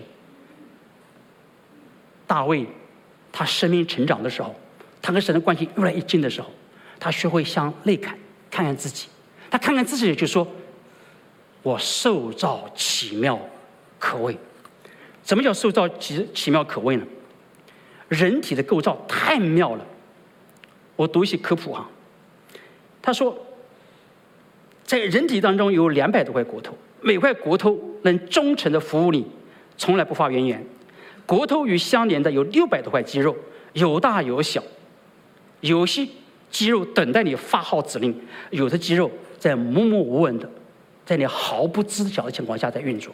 大卫他生命成长的时候，他跟神的关系越来越近的时候，他学会向内看看自己。他看看自己就说：“我受造奇妙可畏。”什么叫受造奇妙可畏呢？人体的构造太妙了。我读一些科普哈，他说，在人体当中有200多块骨头，每块骨头能忠诚的服务你，从来不发怨言。骨头与相连的有600多块肌肉，有大有小，有些肌肉等待你发号指令，有的肌肉在默默无闻的，在你毫不知晓的情况下在运作。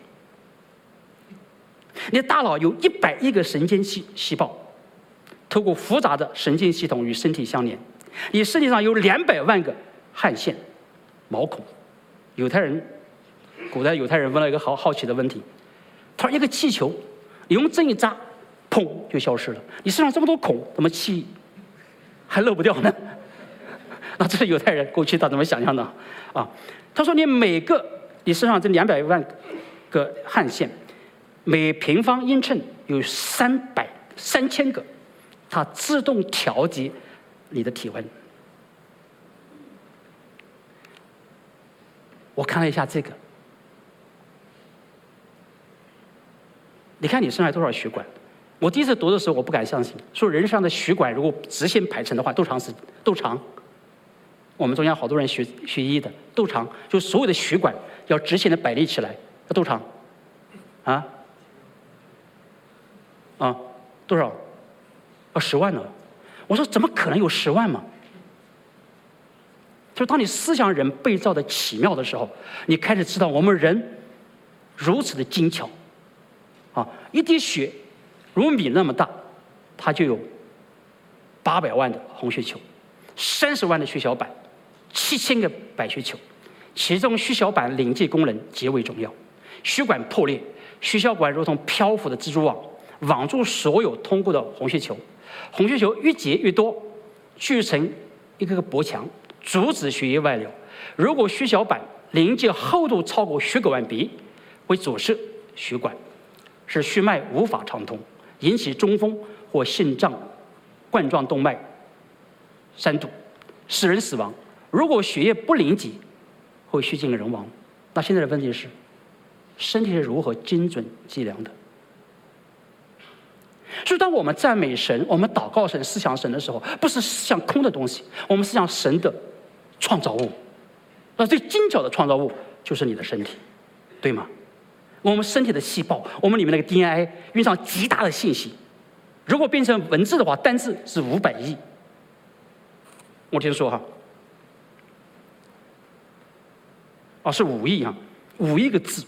你的大脑有100亿个神经细胞，透过复杂的神经系统与身体相连。你身体上有200万个汗腺、毛孔。古代犹太人问了一个好奇的问题，他说：“一个气球，你用针一扎，砰就消失了。你身上这么多孔，怎么气还漏不掉呢？”那这是犹太人过去他怎么想象的啊？他说：“你身上这200万个汗腺，每平方英寸有3000个，它自动调节你的体温。”我看了一下这个，你看你身上有多少血管？我第一次读的时候我不敢相信，说人身上的血管如果直线排成的话，多长？我们中间好多人学医的，多长？就所有的血管要直线的摆列起来，要多长？多少？10万呢？我说怎么可能有10万嘛？就是当你思想人被造的奇妙的时候，你开始知道我们人如此的精巧。一滴血如米那么大，它就有800万的红血球，30万的血小板，7000个白血球，其中血小板临界功能极为重要。血管破裂，血小板如同漂浮的蜘蛛网，网住所有通过的红血球。红血球越结越多，聚成一个薄墙，阻止血液外流。如果血小板临界厚度超过血管壁，会阻塞血管，使血脉无法畅通，引起中风或心脏冠状动脉3堵，使人死亡。如果血液不临级，会血尽人亡。那现在的问题是，身体是如何精准计量的？所以当我们赞美神，我们祷告神、思想神的时候，不是思想空的东西，我们思想神的创造物。那最精巧的创造物就是你的身体，对吗？我们身体的细胞，我们里面那个 DNA 蕴藏极大的信息。如果变成文字的话，单字是500亿。我听说是5亿5亿个字，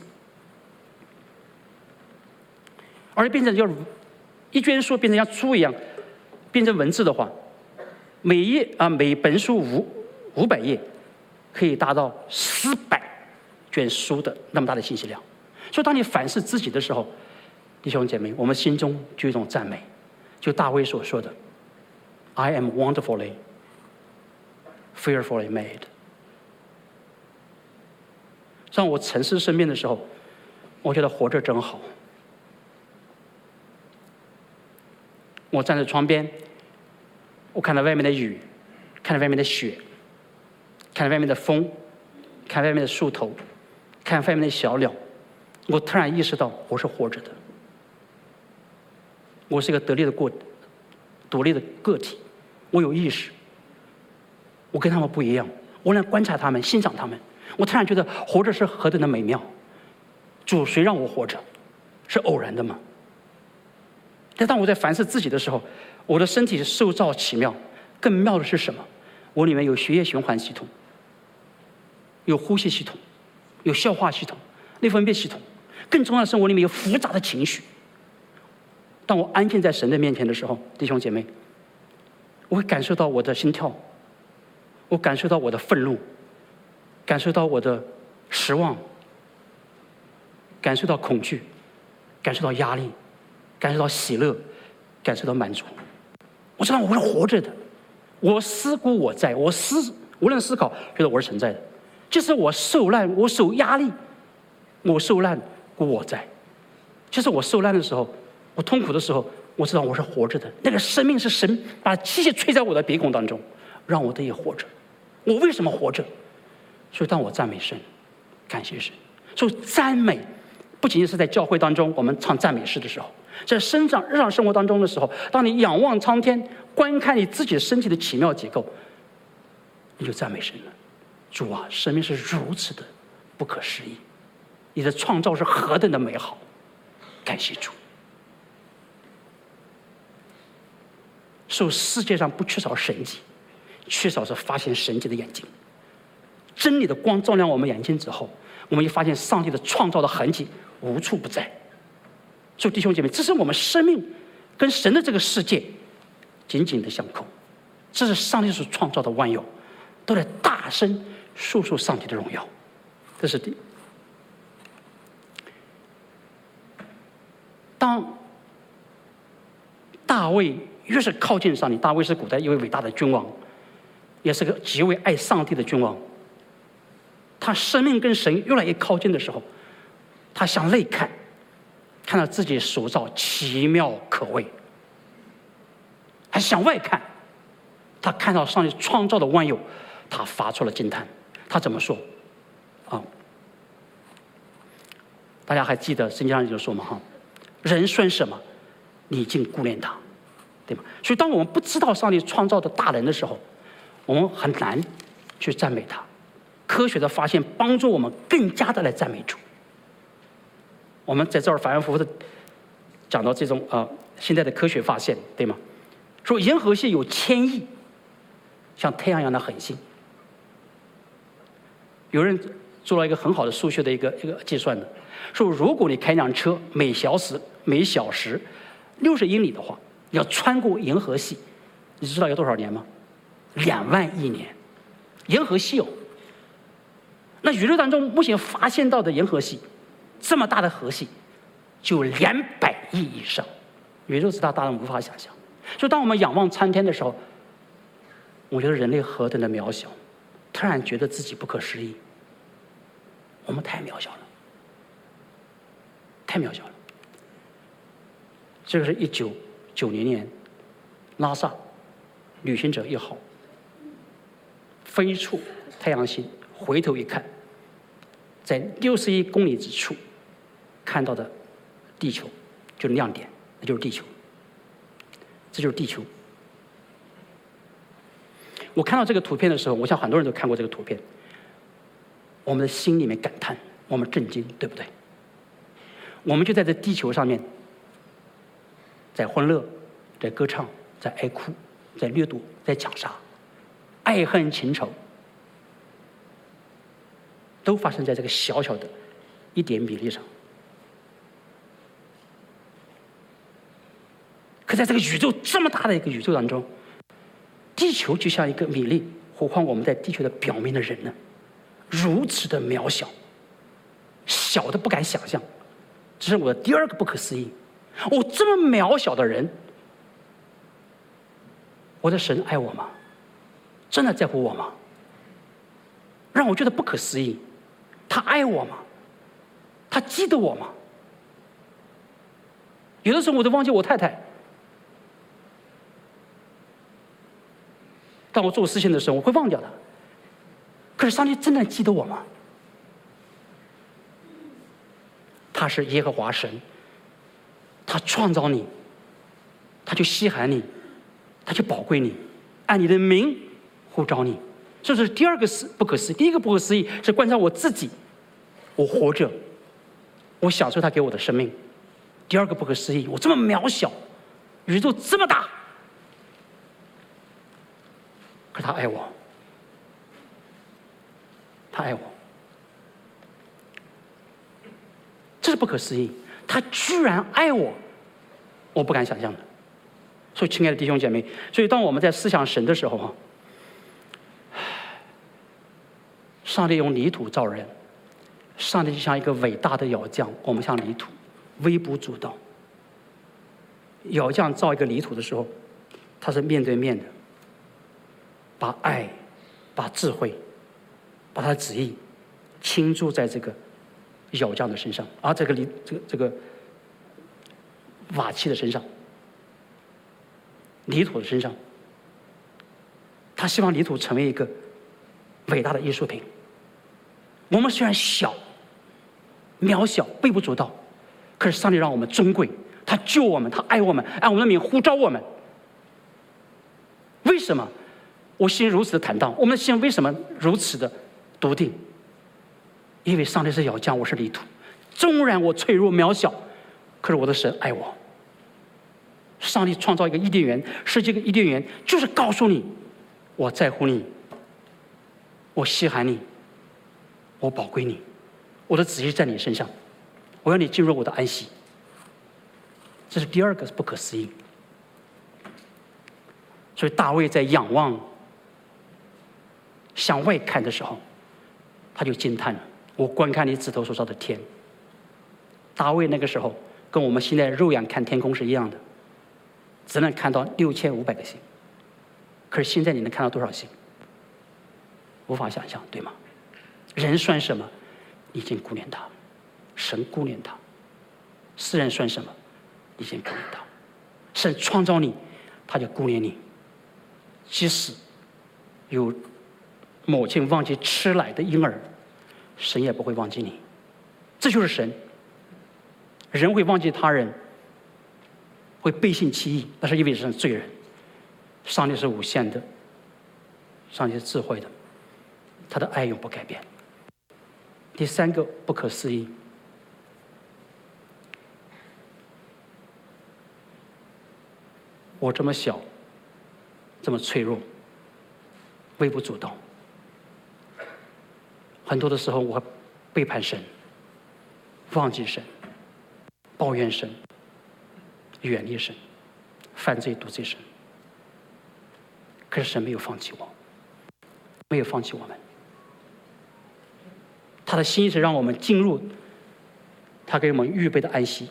而且变成就是一卷书变成像书一样，变成文字的话，每本书500页，可以达到400卷书的那么大的信息量。所以当你反思自己的时候， 弟兄姐妹，我们心中就有一种赞美，就大卫所说的 ：“I am wonderfully, fearfully made。”让我沉思身边的时候，我觉得活着真好。我站在窗边，我看到外面的雨，看到外面的雪，看到外面的风，看外面的树头，看外面的小鸟，我突然意识到我是活着的。我是一个独立的个体，我有意识，我跟他们不一样，我能观察他们，欣赏他们。我突然觉得活着是何等的美妙。主，谁让我活着？是偶然的吗？但当我在反思自己的时候，我的身体受造奇妙，更妙的是什么？我里面有血液循环系统，有呼吸系统，有消化系统，内分泌系统。更重要的是，我里面有复杂的情绪。当我安静在神的面前的时候，弟兄姐妹，我会感受到我的心跳，我感受到我的愤怒，感受到我的失望，感受到恐惧，感受到压力，感受到喜乐，感受到满足。我知道我是活着的，我思故我在，无论思考，觉得我是存在的。就是我受难，我受压力，我受难故我在。就是我受难的时候，我痛苦的时候，我知道我是活着的。那个生命是神把器械吹在我的鼻孔当中，让我得以活着。我为什么活着？所以当我赞美神，感谢神。所以赞美不仅仅是在教会当中我们唱赞美诗的时候，在日常生活当中的时候，当你仰望苍天，观看你自己身体的奇妙结构，你就赞美神了。主啊，生命是如此的不可思议，你的创造是何等的美好，感谢主。所以世界上不缺少神迹，缺少是发现神迹的眼睛。真理的光照亮我们眼睛之后，我们就发现上帝的创造的痕迹无处不在。所以弟兄姐妹，这是我们生命跟神的这个世界紧紧的相扣。这是上帝所创造的万有，都在大声诉说上帝的荣耀。这是当大卫越是靠近上帝，大卫是古代一位伟大的君王，也是个极为爱上帝的君王。他生命跟神越来越靠近的时候，他向内看，看到自己所造奇妙可畏；还向外看，他看到上帝创造的万有，他发出了惊叹。他怎么说？大家还记得圣经上就说嘛，人算什么，你竟顾念他，对吗？所以当我们不知道上帝创造的大能的时候，我们很难去赞美他。科学的发现帮助我们更加的来赞美主。我们在这儿反反复复的讲到这种现在的科学发现，对吗？说银河系有1000亿像太阳一样的恒星。有人做了一个很好的数学的一个计算的，说如果你开辆车每小时60英里的话，要穿过银河系，你知道有多少年吗？2万亿年。银河系哦。那宇宙当中目前发现到的银河系，这么大的核系，就200亿以上。宇宙之大，大人无法想象。所以当我们仰望参天的时候，我觉得人类何等的渺小，突然觉得自己不可思议。我们太渺小了，太渺小了。这个是1990年拉萨旅行者1号飞出太阳系，回头一看，在61公里之处看到的地球就是亮点，那就是地球，这就是地球。我看到这个图片的时候，我想很多人都看过这个图片，我们的心里面感叹，我们震惊，对不对？我们就在这地球上面，在欢乐，在歌唱，在哀哭，在掠夺，在抢杀，爱恨情仇都发生在这个小小的一点米粒上。可在这个宇宙这么大的一个宇宙当中，地球就像一个米粒，何况我们在地球的表面的人呢？如此的渺小，小的不敢想象。这是我的第2个不可思议。 我这么渺小的人，我的神爱我吗？真的在乎我吗？让我觉得不可思议。他爱我吗？他记得我吗？有的时候我都忘记我太太。当我做事情的时候，我会忘掉她。可是上帝真的记得我吗？他是耶和华神，他创造你，他就稀罕你，他就宝贵你，按你的名呼召你。这是第二个不可思议。第一个不可思议是关照我自己，我活着，我享受他给我的生命。第二个不可思议，我这么渺小，宇宙这么大，可他爱我，他爱我，这是不可思议。他居然爱我，我不敢想象的。所以，亲爱的弟兄姐妹，所以当我们在思想神的时候上帝用泥土造人，上帝就像一个伟大的窑匠，我们像泥土，微不足道。窑匠造一个泥土的时候，他是面对面的，把爱、把智慧、把他的旨意倾注在这个窑匠的身上，而这个瓦器的身上，泥土的身上，他希望泥土成为一个伟大的艺术品。我们虽然小、渺小、微不足道，可是上帝让我们尊贵，他救我们，他爱我们，按我们的名呼召我们。为什么我心如此的坦荡？我们的心为什么如此的笃定？因为上帝是窑匠，我是泥土。纵然我脆弱渺小，可是我的神爱我。上帝创造一个伊甸园，是这个伊甸园就是告诉你，我在乎你，我稀罕你，我宝贵你，我的旨意在你身上，我要你进入我的安息。这是第二个不可思议。所以大卫在仰望、向外看的时候，他就惊叹了：我观看你指头所造的天。大卫那个时候跟我们现在肉眼看天空是一样的，只能看到6500个星。可是现在你能看到多少星？无法想象，对吗？人算什么？你已经顾念他，神顾念他。世人算什么？你已经顾念他。神创造你，他就顾念你。即使有母亲忘记吃奶的婴儿，神也不会忘记你。这就是神。人会忘记他人，会背信弃义，那是因为是罪人。上帝是无限的，上帝是智慧的，他的爱永不改变。第三个不可思议，我这么小，这么脆弱，微不足道。很多的时候，我背叛神，忘记神，抱怨神，远离神，犯罪得罪神。可是神没有放弃我，没有放弃我们。他的心是让我们进入他给我们预备的安息。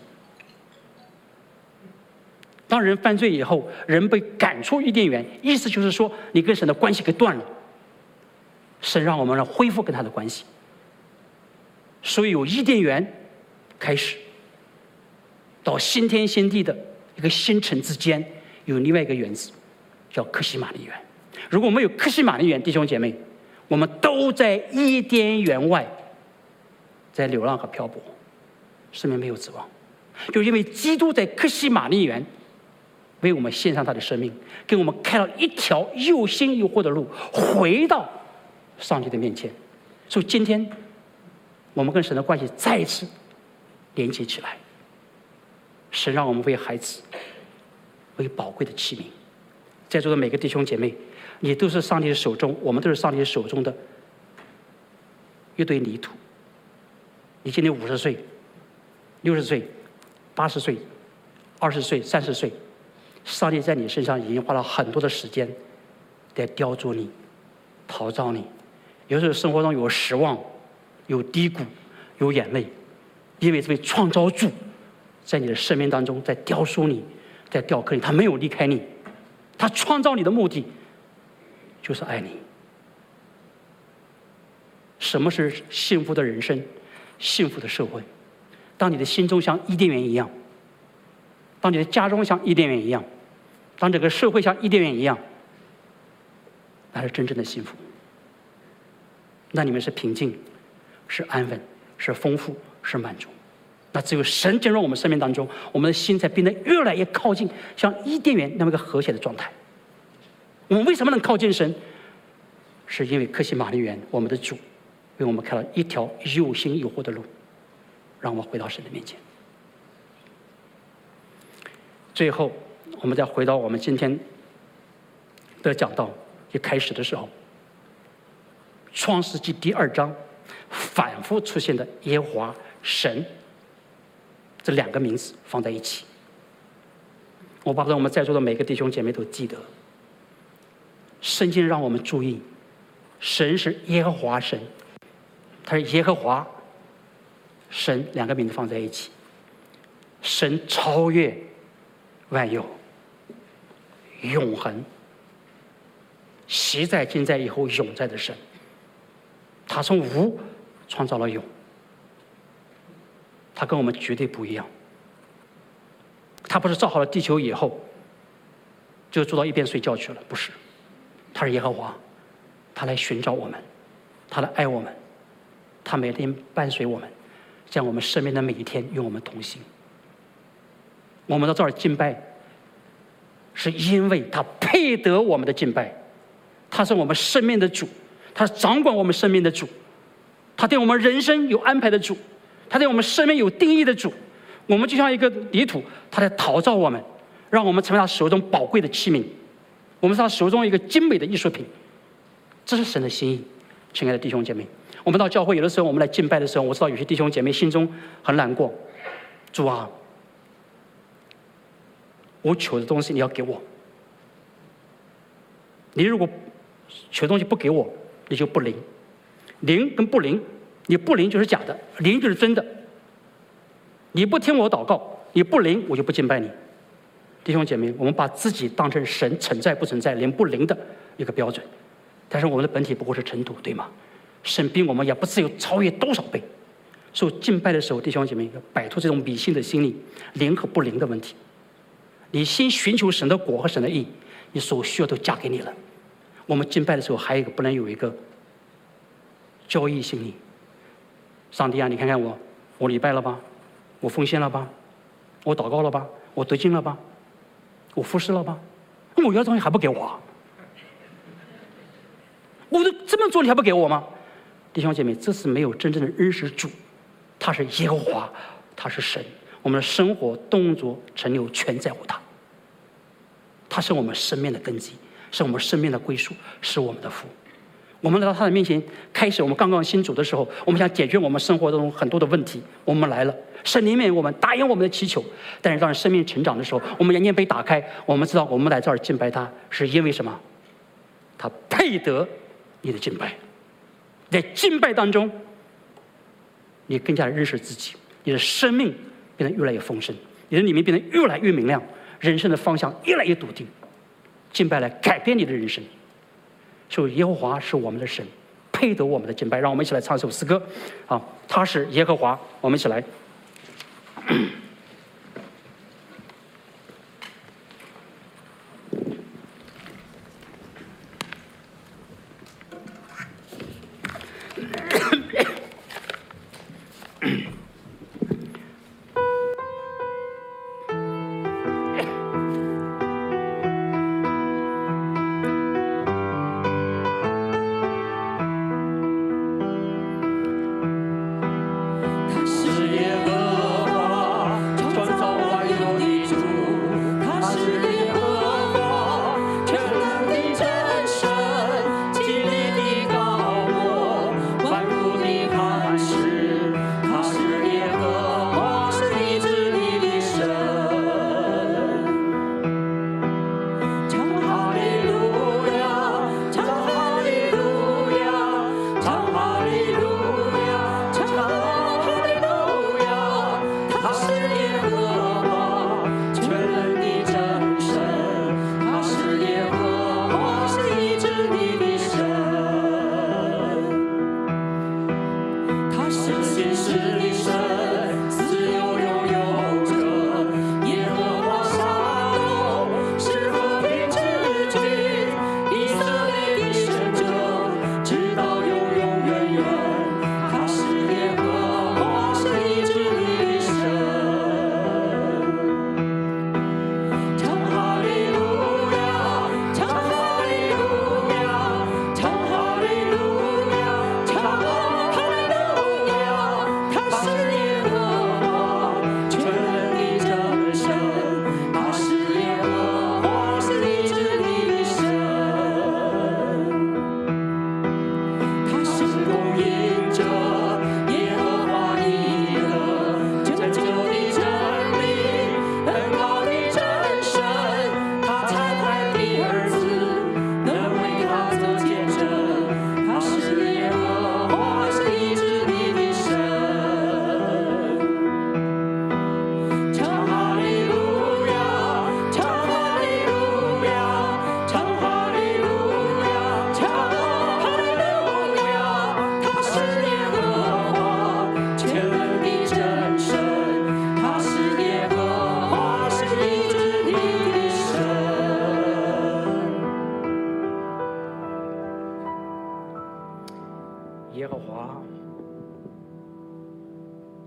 当人犯罪以后，人被赶出伊甸园，意思就是说，你跟神的关系给断了。神让我们来恢复跟他的关系，所以由伊甸园开始，到新天新地的一个星辰之间，有另外一个园子，叫克西玛丽园。如果没有克西玛丽园，弟兄姐妹，我们都在伊甸园外，在流浪和漂泊，生命没有指望。就因为基督在克西玛丽园为我们献上他的生命，给我们开了一条又新又活的路，回到上帝的面前。所以今天我们跟神的关系再一次连接起来。神让我们为孩子，为宝贵的器皿。在座的每个弟兄姐妹，你都是上帝手中，我们都是上帝手中的一堆泥土。你今年50岁、60岁、80岁、20岁、30岁，上帝在你身上已经花了很多的时间在雕琢你、陶造你。有时候生活中有失望、有低谷、有眼泪，因为这位创造主在你的生命当中，在雕塑你，在雕刻你，他没有离开你，他创造你的目的就是爱你。什么是幸福的人生？幸福的社会？当你的心中像伊甸园一样，当你的家中像伊甸园一样，当整个社会像伊甸园一样，那是真正的幸福。那你们是平静，是安稳，是丰富，是满足。那只有神进入我们生命当中，我们的心才变得越来越靠近像伊甸园那么一个和谐的状态。我们为什么能靠近神？是因为客西马尼园我们的主为我们开了一条有心有活的路，让我们回到神的面前。最后，我们再回到我们今天的讲道一开始的时候，创世纪第2章反复出现的耶和华神这2个名字放在一起。我巴不得我们在座的每个弟兄姐妹都记得，圣经让我们注意，神是耶和华神，他是耶和华神，2个名字放在一起。神超越万有，永恒，昔在今在以后永在的神。他从无创造了有，他跟我们绝对不一样。他不是造好了地球以后就坐到一边睡觉去了，不是。他是耶和华，他来寻找我们，他来爱我们，他每天伴随我们，在我们生命的每一天与我们同行。我们到这儿敬拜，是因为他配得我们的敬拜，他是我们生命的主，他是掌管我们生命的主，他对我们人生有安排的主，他对我们生命有定义的主。我们就像一个泥土，他在陶造我们，让我们成为他手中宝贵的器皿，我们是他手中一个精美的艺术品。这是神的心意。亲爱的弟兄姐妹，我们到教会有的时候，我们来敬拜的时候，我知道有些弟兄姐妹心中很难过。主啊，我求的东西你要给我，你如果求东西不给我，你就不灵。灵跟不灵，你不灵就是假的，灵就是真的。你不听我祷告，你不灵，我就不敬拜你。弟兄姐妹，我们把自己当成神存在不存在、灵不灵的一个标准，但是我们的本体不过是尘土，对吗？神比我们也不自由超越多少倍。所以敬拜的时候，弟兄姐妹要摆脱这种迷信的心理，灵和不灵的问题。你先寻求神的果和神的义，你所需要都加给你了。我们敬拜的时候，还有一个不能有一个交易心理。上帝啊，你看看我礼拜了吧？我奉献了吧？我祷告了吧？我读经了吧？我服侍了吧？我要的东西还不给我？我都这么做，你还不给我吗？弟兄姐妹，这是没有真正的认识主，他是耶和华，他是神。我们的生活、动作、成就全在乎他。他是我们生命的根基，是我们生命的归属，是我们的福。我们来到他的面前，开始我们刚刚信主的时候，我们想解决我们生活中很多的问题，我们来了，神怜悯我们，答应我们的祈求。但是当生命成长的时候，我们眼睛被打开，我们知道我们来这儿敬拜他，是因为什么？他配得你的敬拜。在敬拜当中，你更加的认识自己，你的生命变得越来越丰盛，你的里面变得越来越明亮，人生的方向越来越笃定。敬拜来改变你的人生。所以耶和华是我们的神，配得我们的敬拜。让我们一起来唱一首诗歌啊，他是耶和华。我们一起来。 他是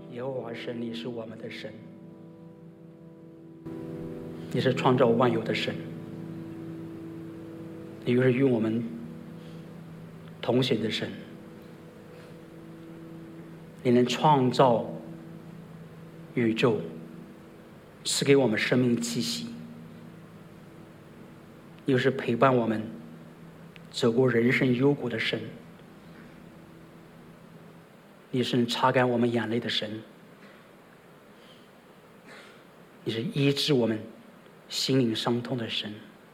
耶和华神，你是我们的神，你是创造万有的神，你又是与我们同行的神，你能创造宇宙，赐给我们生命气息，又是陪伴我们走过人生幽谷的神，你是能擦干我们眼泪的神，你是医治我们心灵伤痛的神。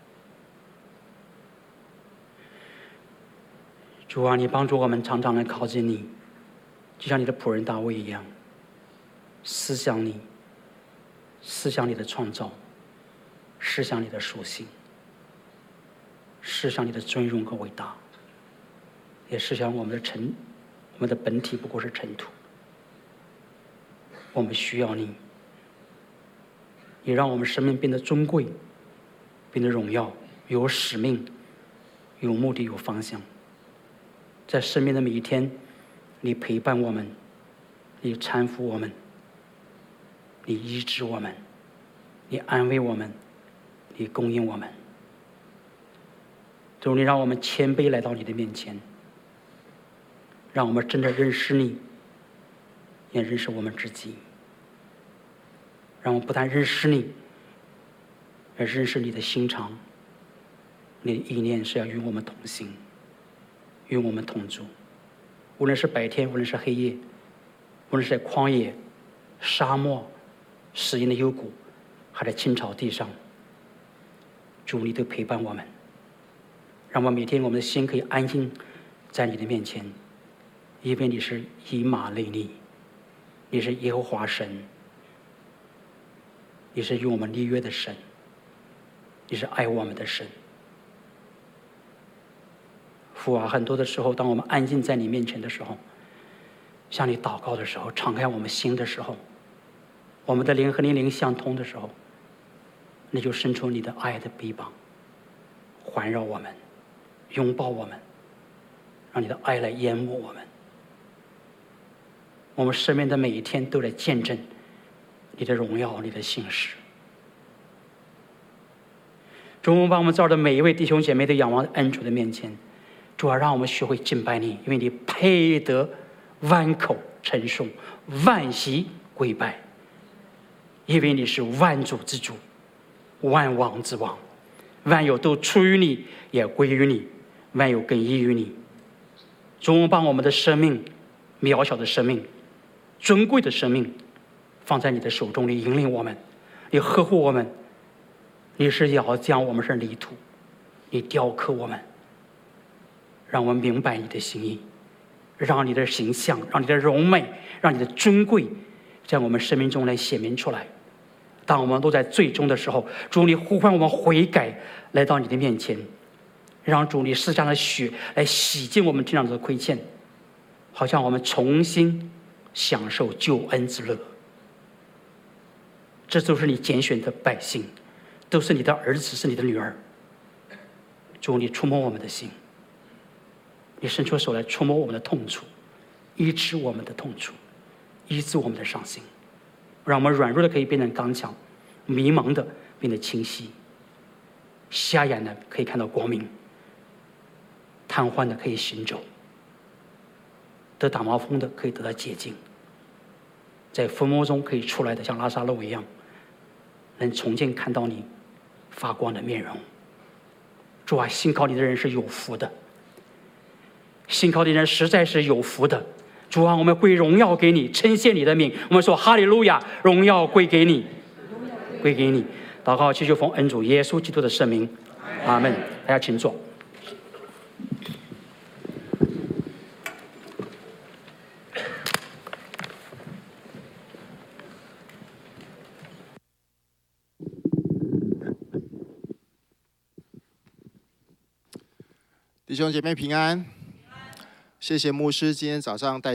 主啊，你帮助我们常常能靠近你，就像你的仆人大卫一样，思想你，思想你的创造，思想你的属性，思想你的尊荣和伟大，也思想我们的本体不过是尘土。我们需要你，你让我们生命变得尊贵，变得荣耀，有使命，有目的，有方向。在生命的每一天，你陪伴我们，你搀扶我们，你医治我们，你安慰我们，你供应我们。主，你让我们谦卑来到你的面前，让我们真的认识你，也认识我们自己。让我们不但认识你，而认识你的心肠，你的意念是要与我们同行，与我们同住。无论是白天，无论是黑夜，无论是在旷野、沙漠、死荫的幽谷，还在青草地上，主，你都陪伴我们，让我们每天我们的心可以安静在你的面前，因为你是以马内利，你是耶和华神，你是与我们立约的神，你是爱我们的神。父啊，很多的时候，当我们安静在你面前的时候，向你祷告的时候，敞开我们心的时候，我们的灵和你灵相通的时候，你就伸出你的爱的臂膀，环绕我们，拥抱我们，让你的爱来淹没我们。我们生命的每一天都在见证你的荣耀，你的信实。主，我们把我们这儿的每一位弟兄姐妹都仰望在恩主的面前，主啊，让我们学会敬拜你，因为你配得万口称颂，万膝跪拜，因为你是万主之主，万王之王，万有都出于你，也归于你，万有更依于你。主，我们把我们的生命，渺小的生命，尊贵的生命，放在你的手中，你引领我们，你呵护我们，你是要将我们是泥土，你雕刻我们，让我们明白你的心意，让你的形象，让你的荣美，让你的尊贵在我们生命中来显明出来。当我们都在最终的时候，主，你呼唤我们悔改，来到你的面前，让主你施下的血来洗净我们这样的亏欠，好像我们重新享受救恩之乐。这都是你拣选的百姓，都是你的儿子，是你的女儿。主，你触摸我们的心，你伸出手来触摸我们的痛处，医治我们的痛处，医治我们的伤心，让我们软弱的可以变成刚强，迷茫的变得清晰，瞎眼的可以看到光明，瘫痪的可以行走，得打麻风的可以得到洁净，在坟墓中可以出来的像拉撒路一样，能重新看到你发光的面容。主啊，信靠你的人是有福的，信靠你的人实在是有福的。主啊，我们归荣耀给你，称谢你的名。我们说哈利路亚，荣耀归给你，归给你。祷告祈求奉恩主耶稣基督的圣名，阿门。大家请坐。 弟兄姐妹平安，谢谢牧师今天早上带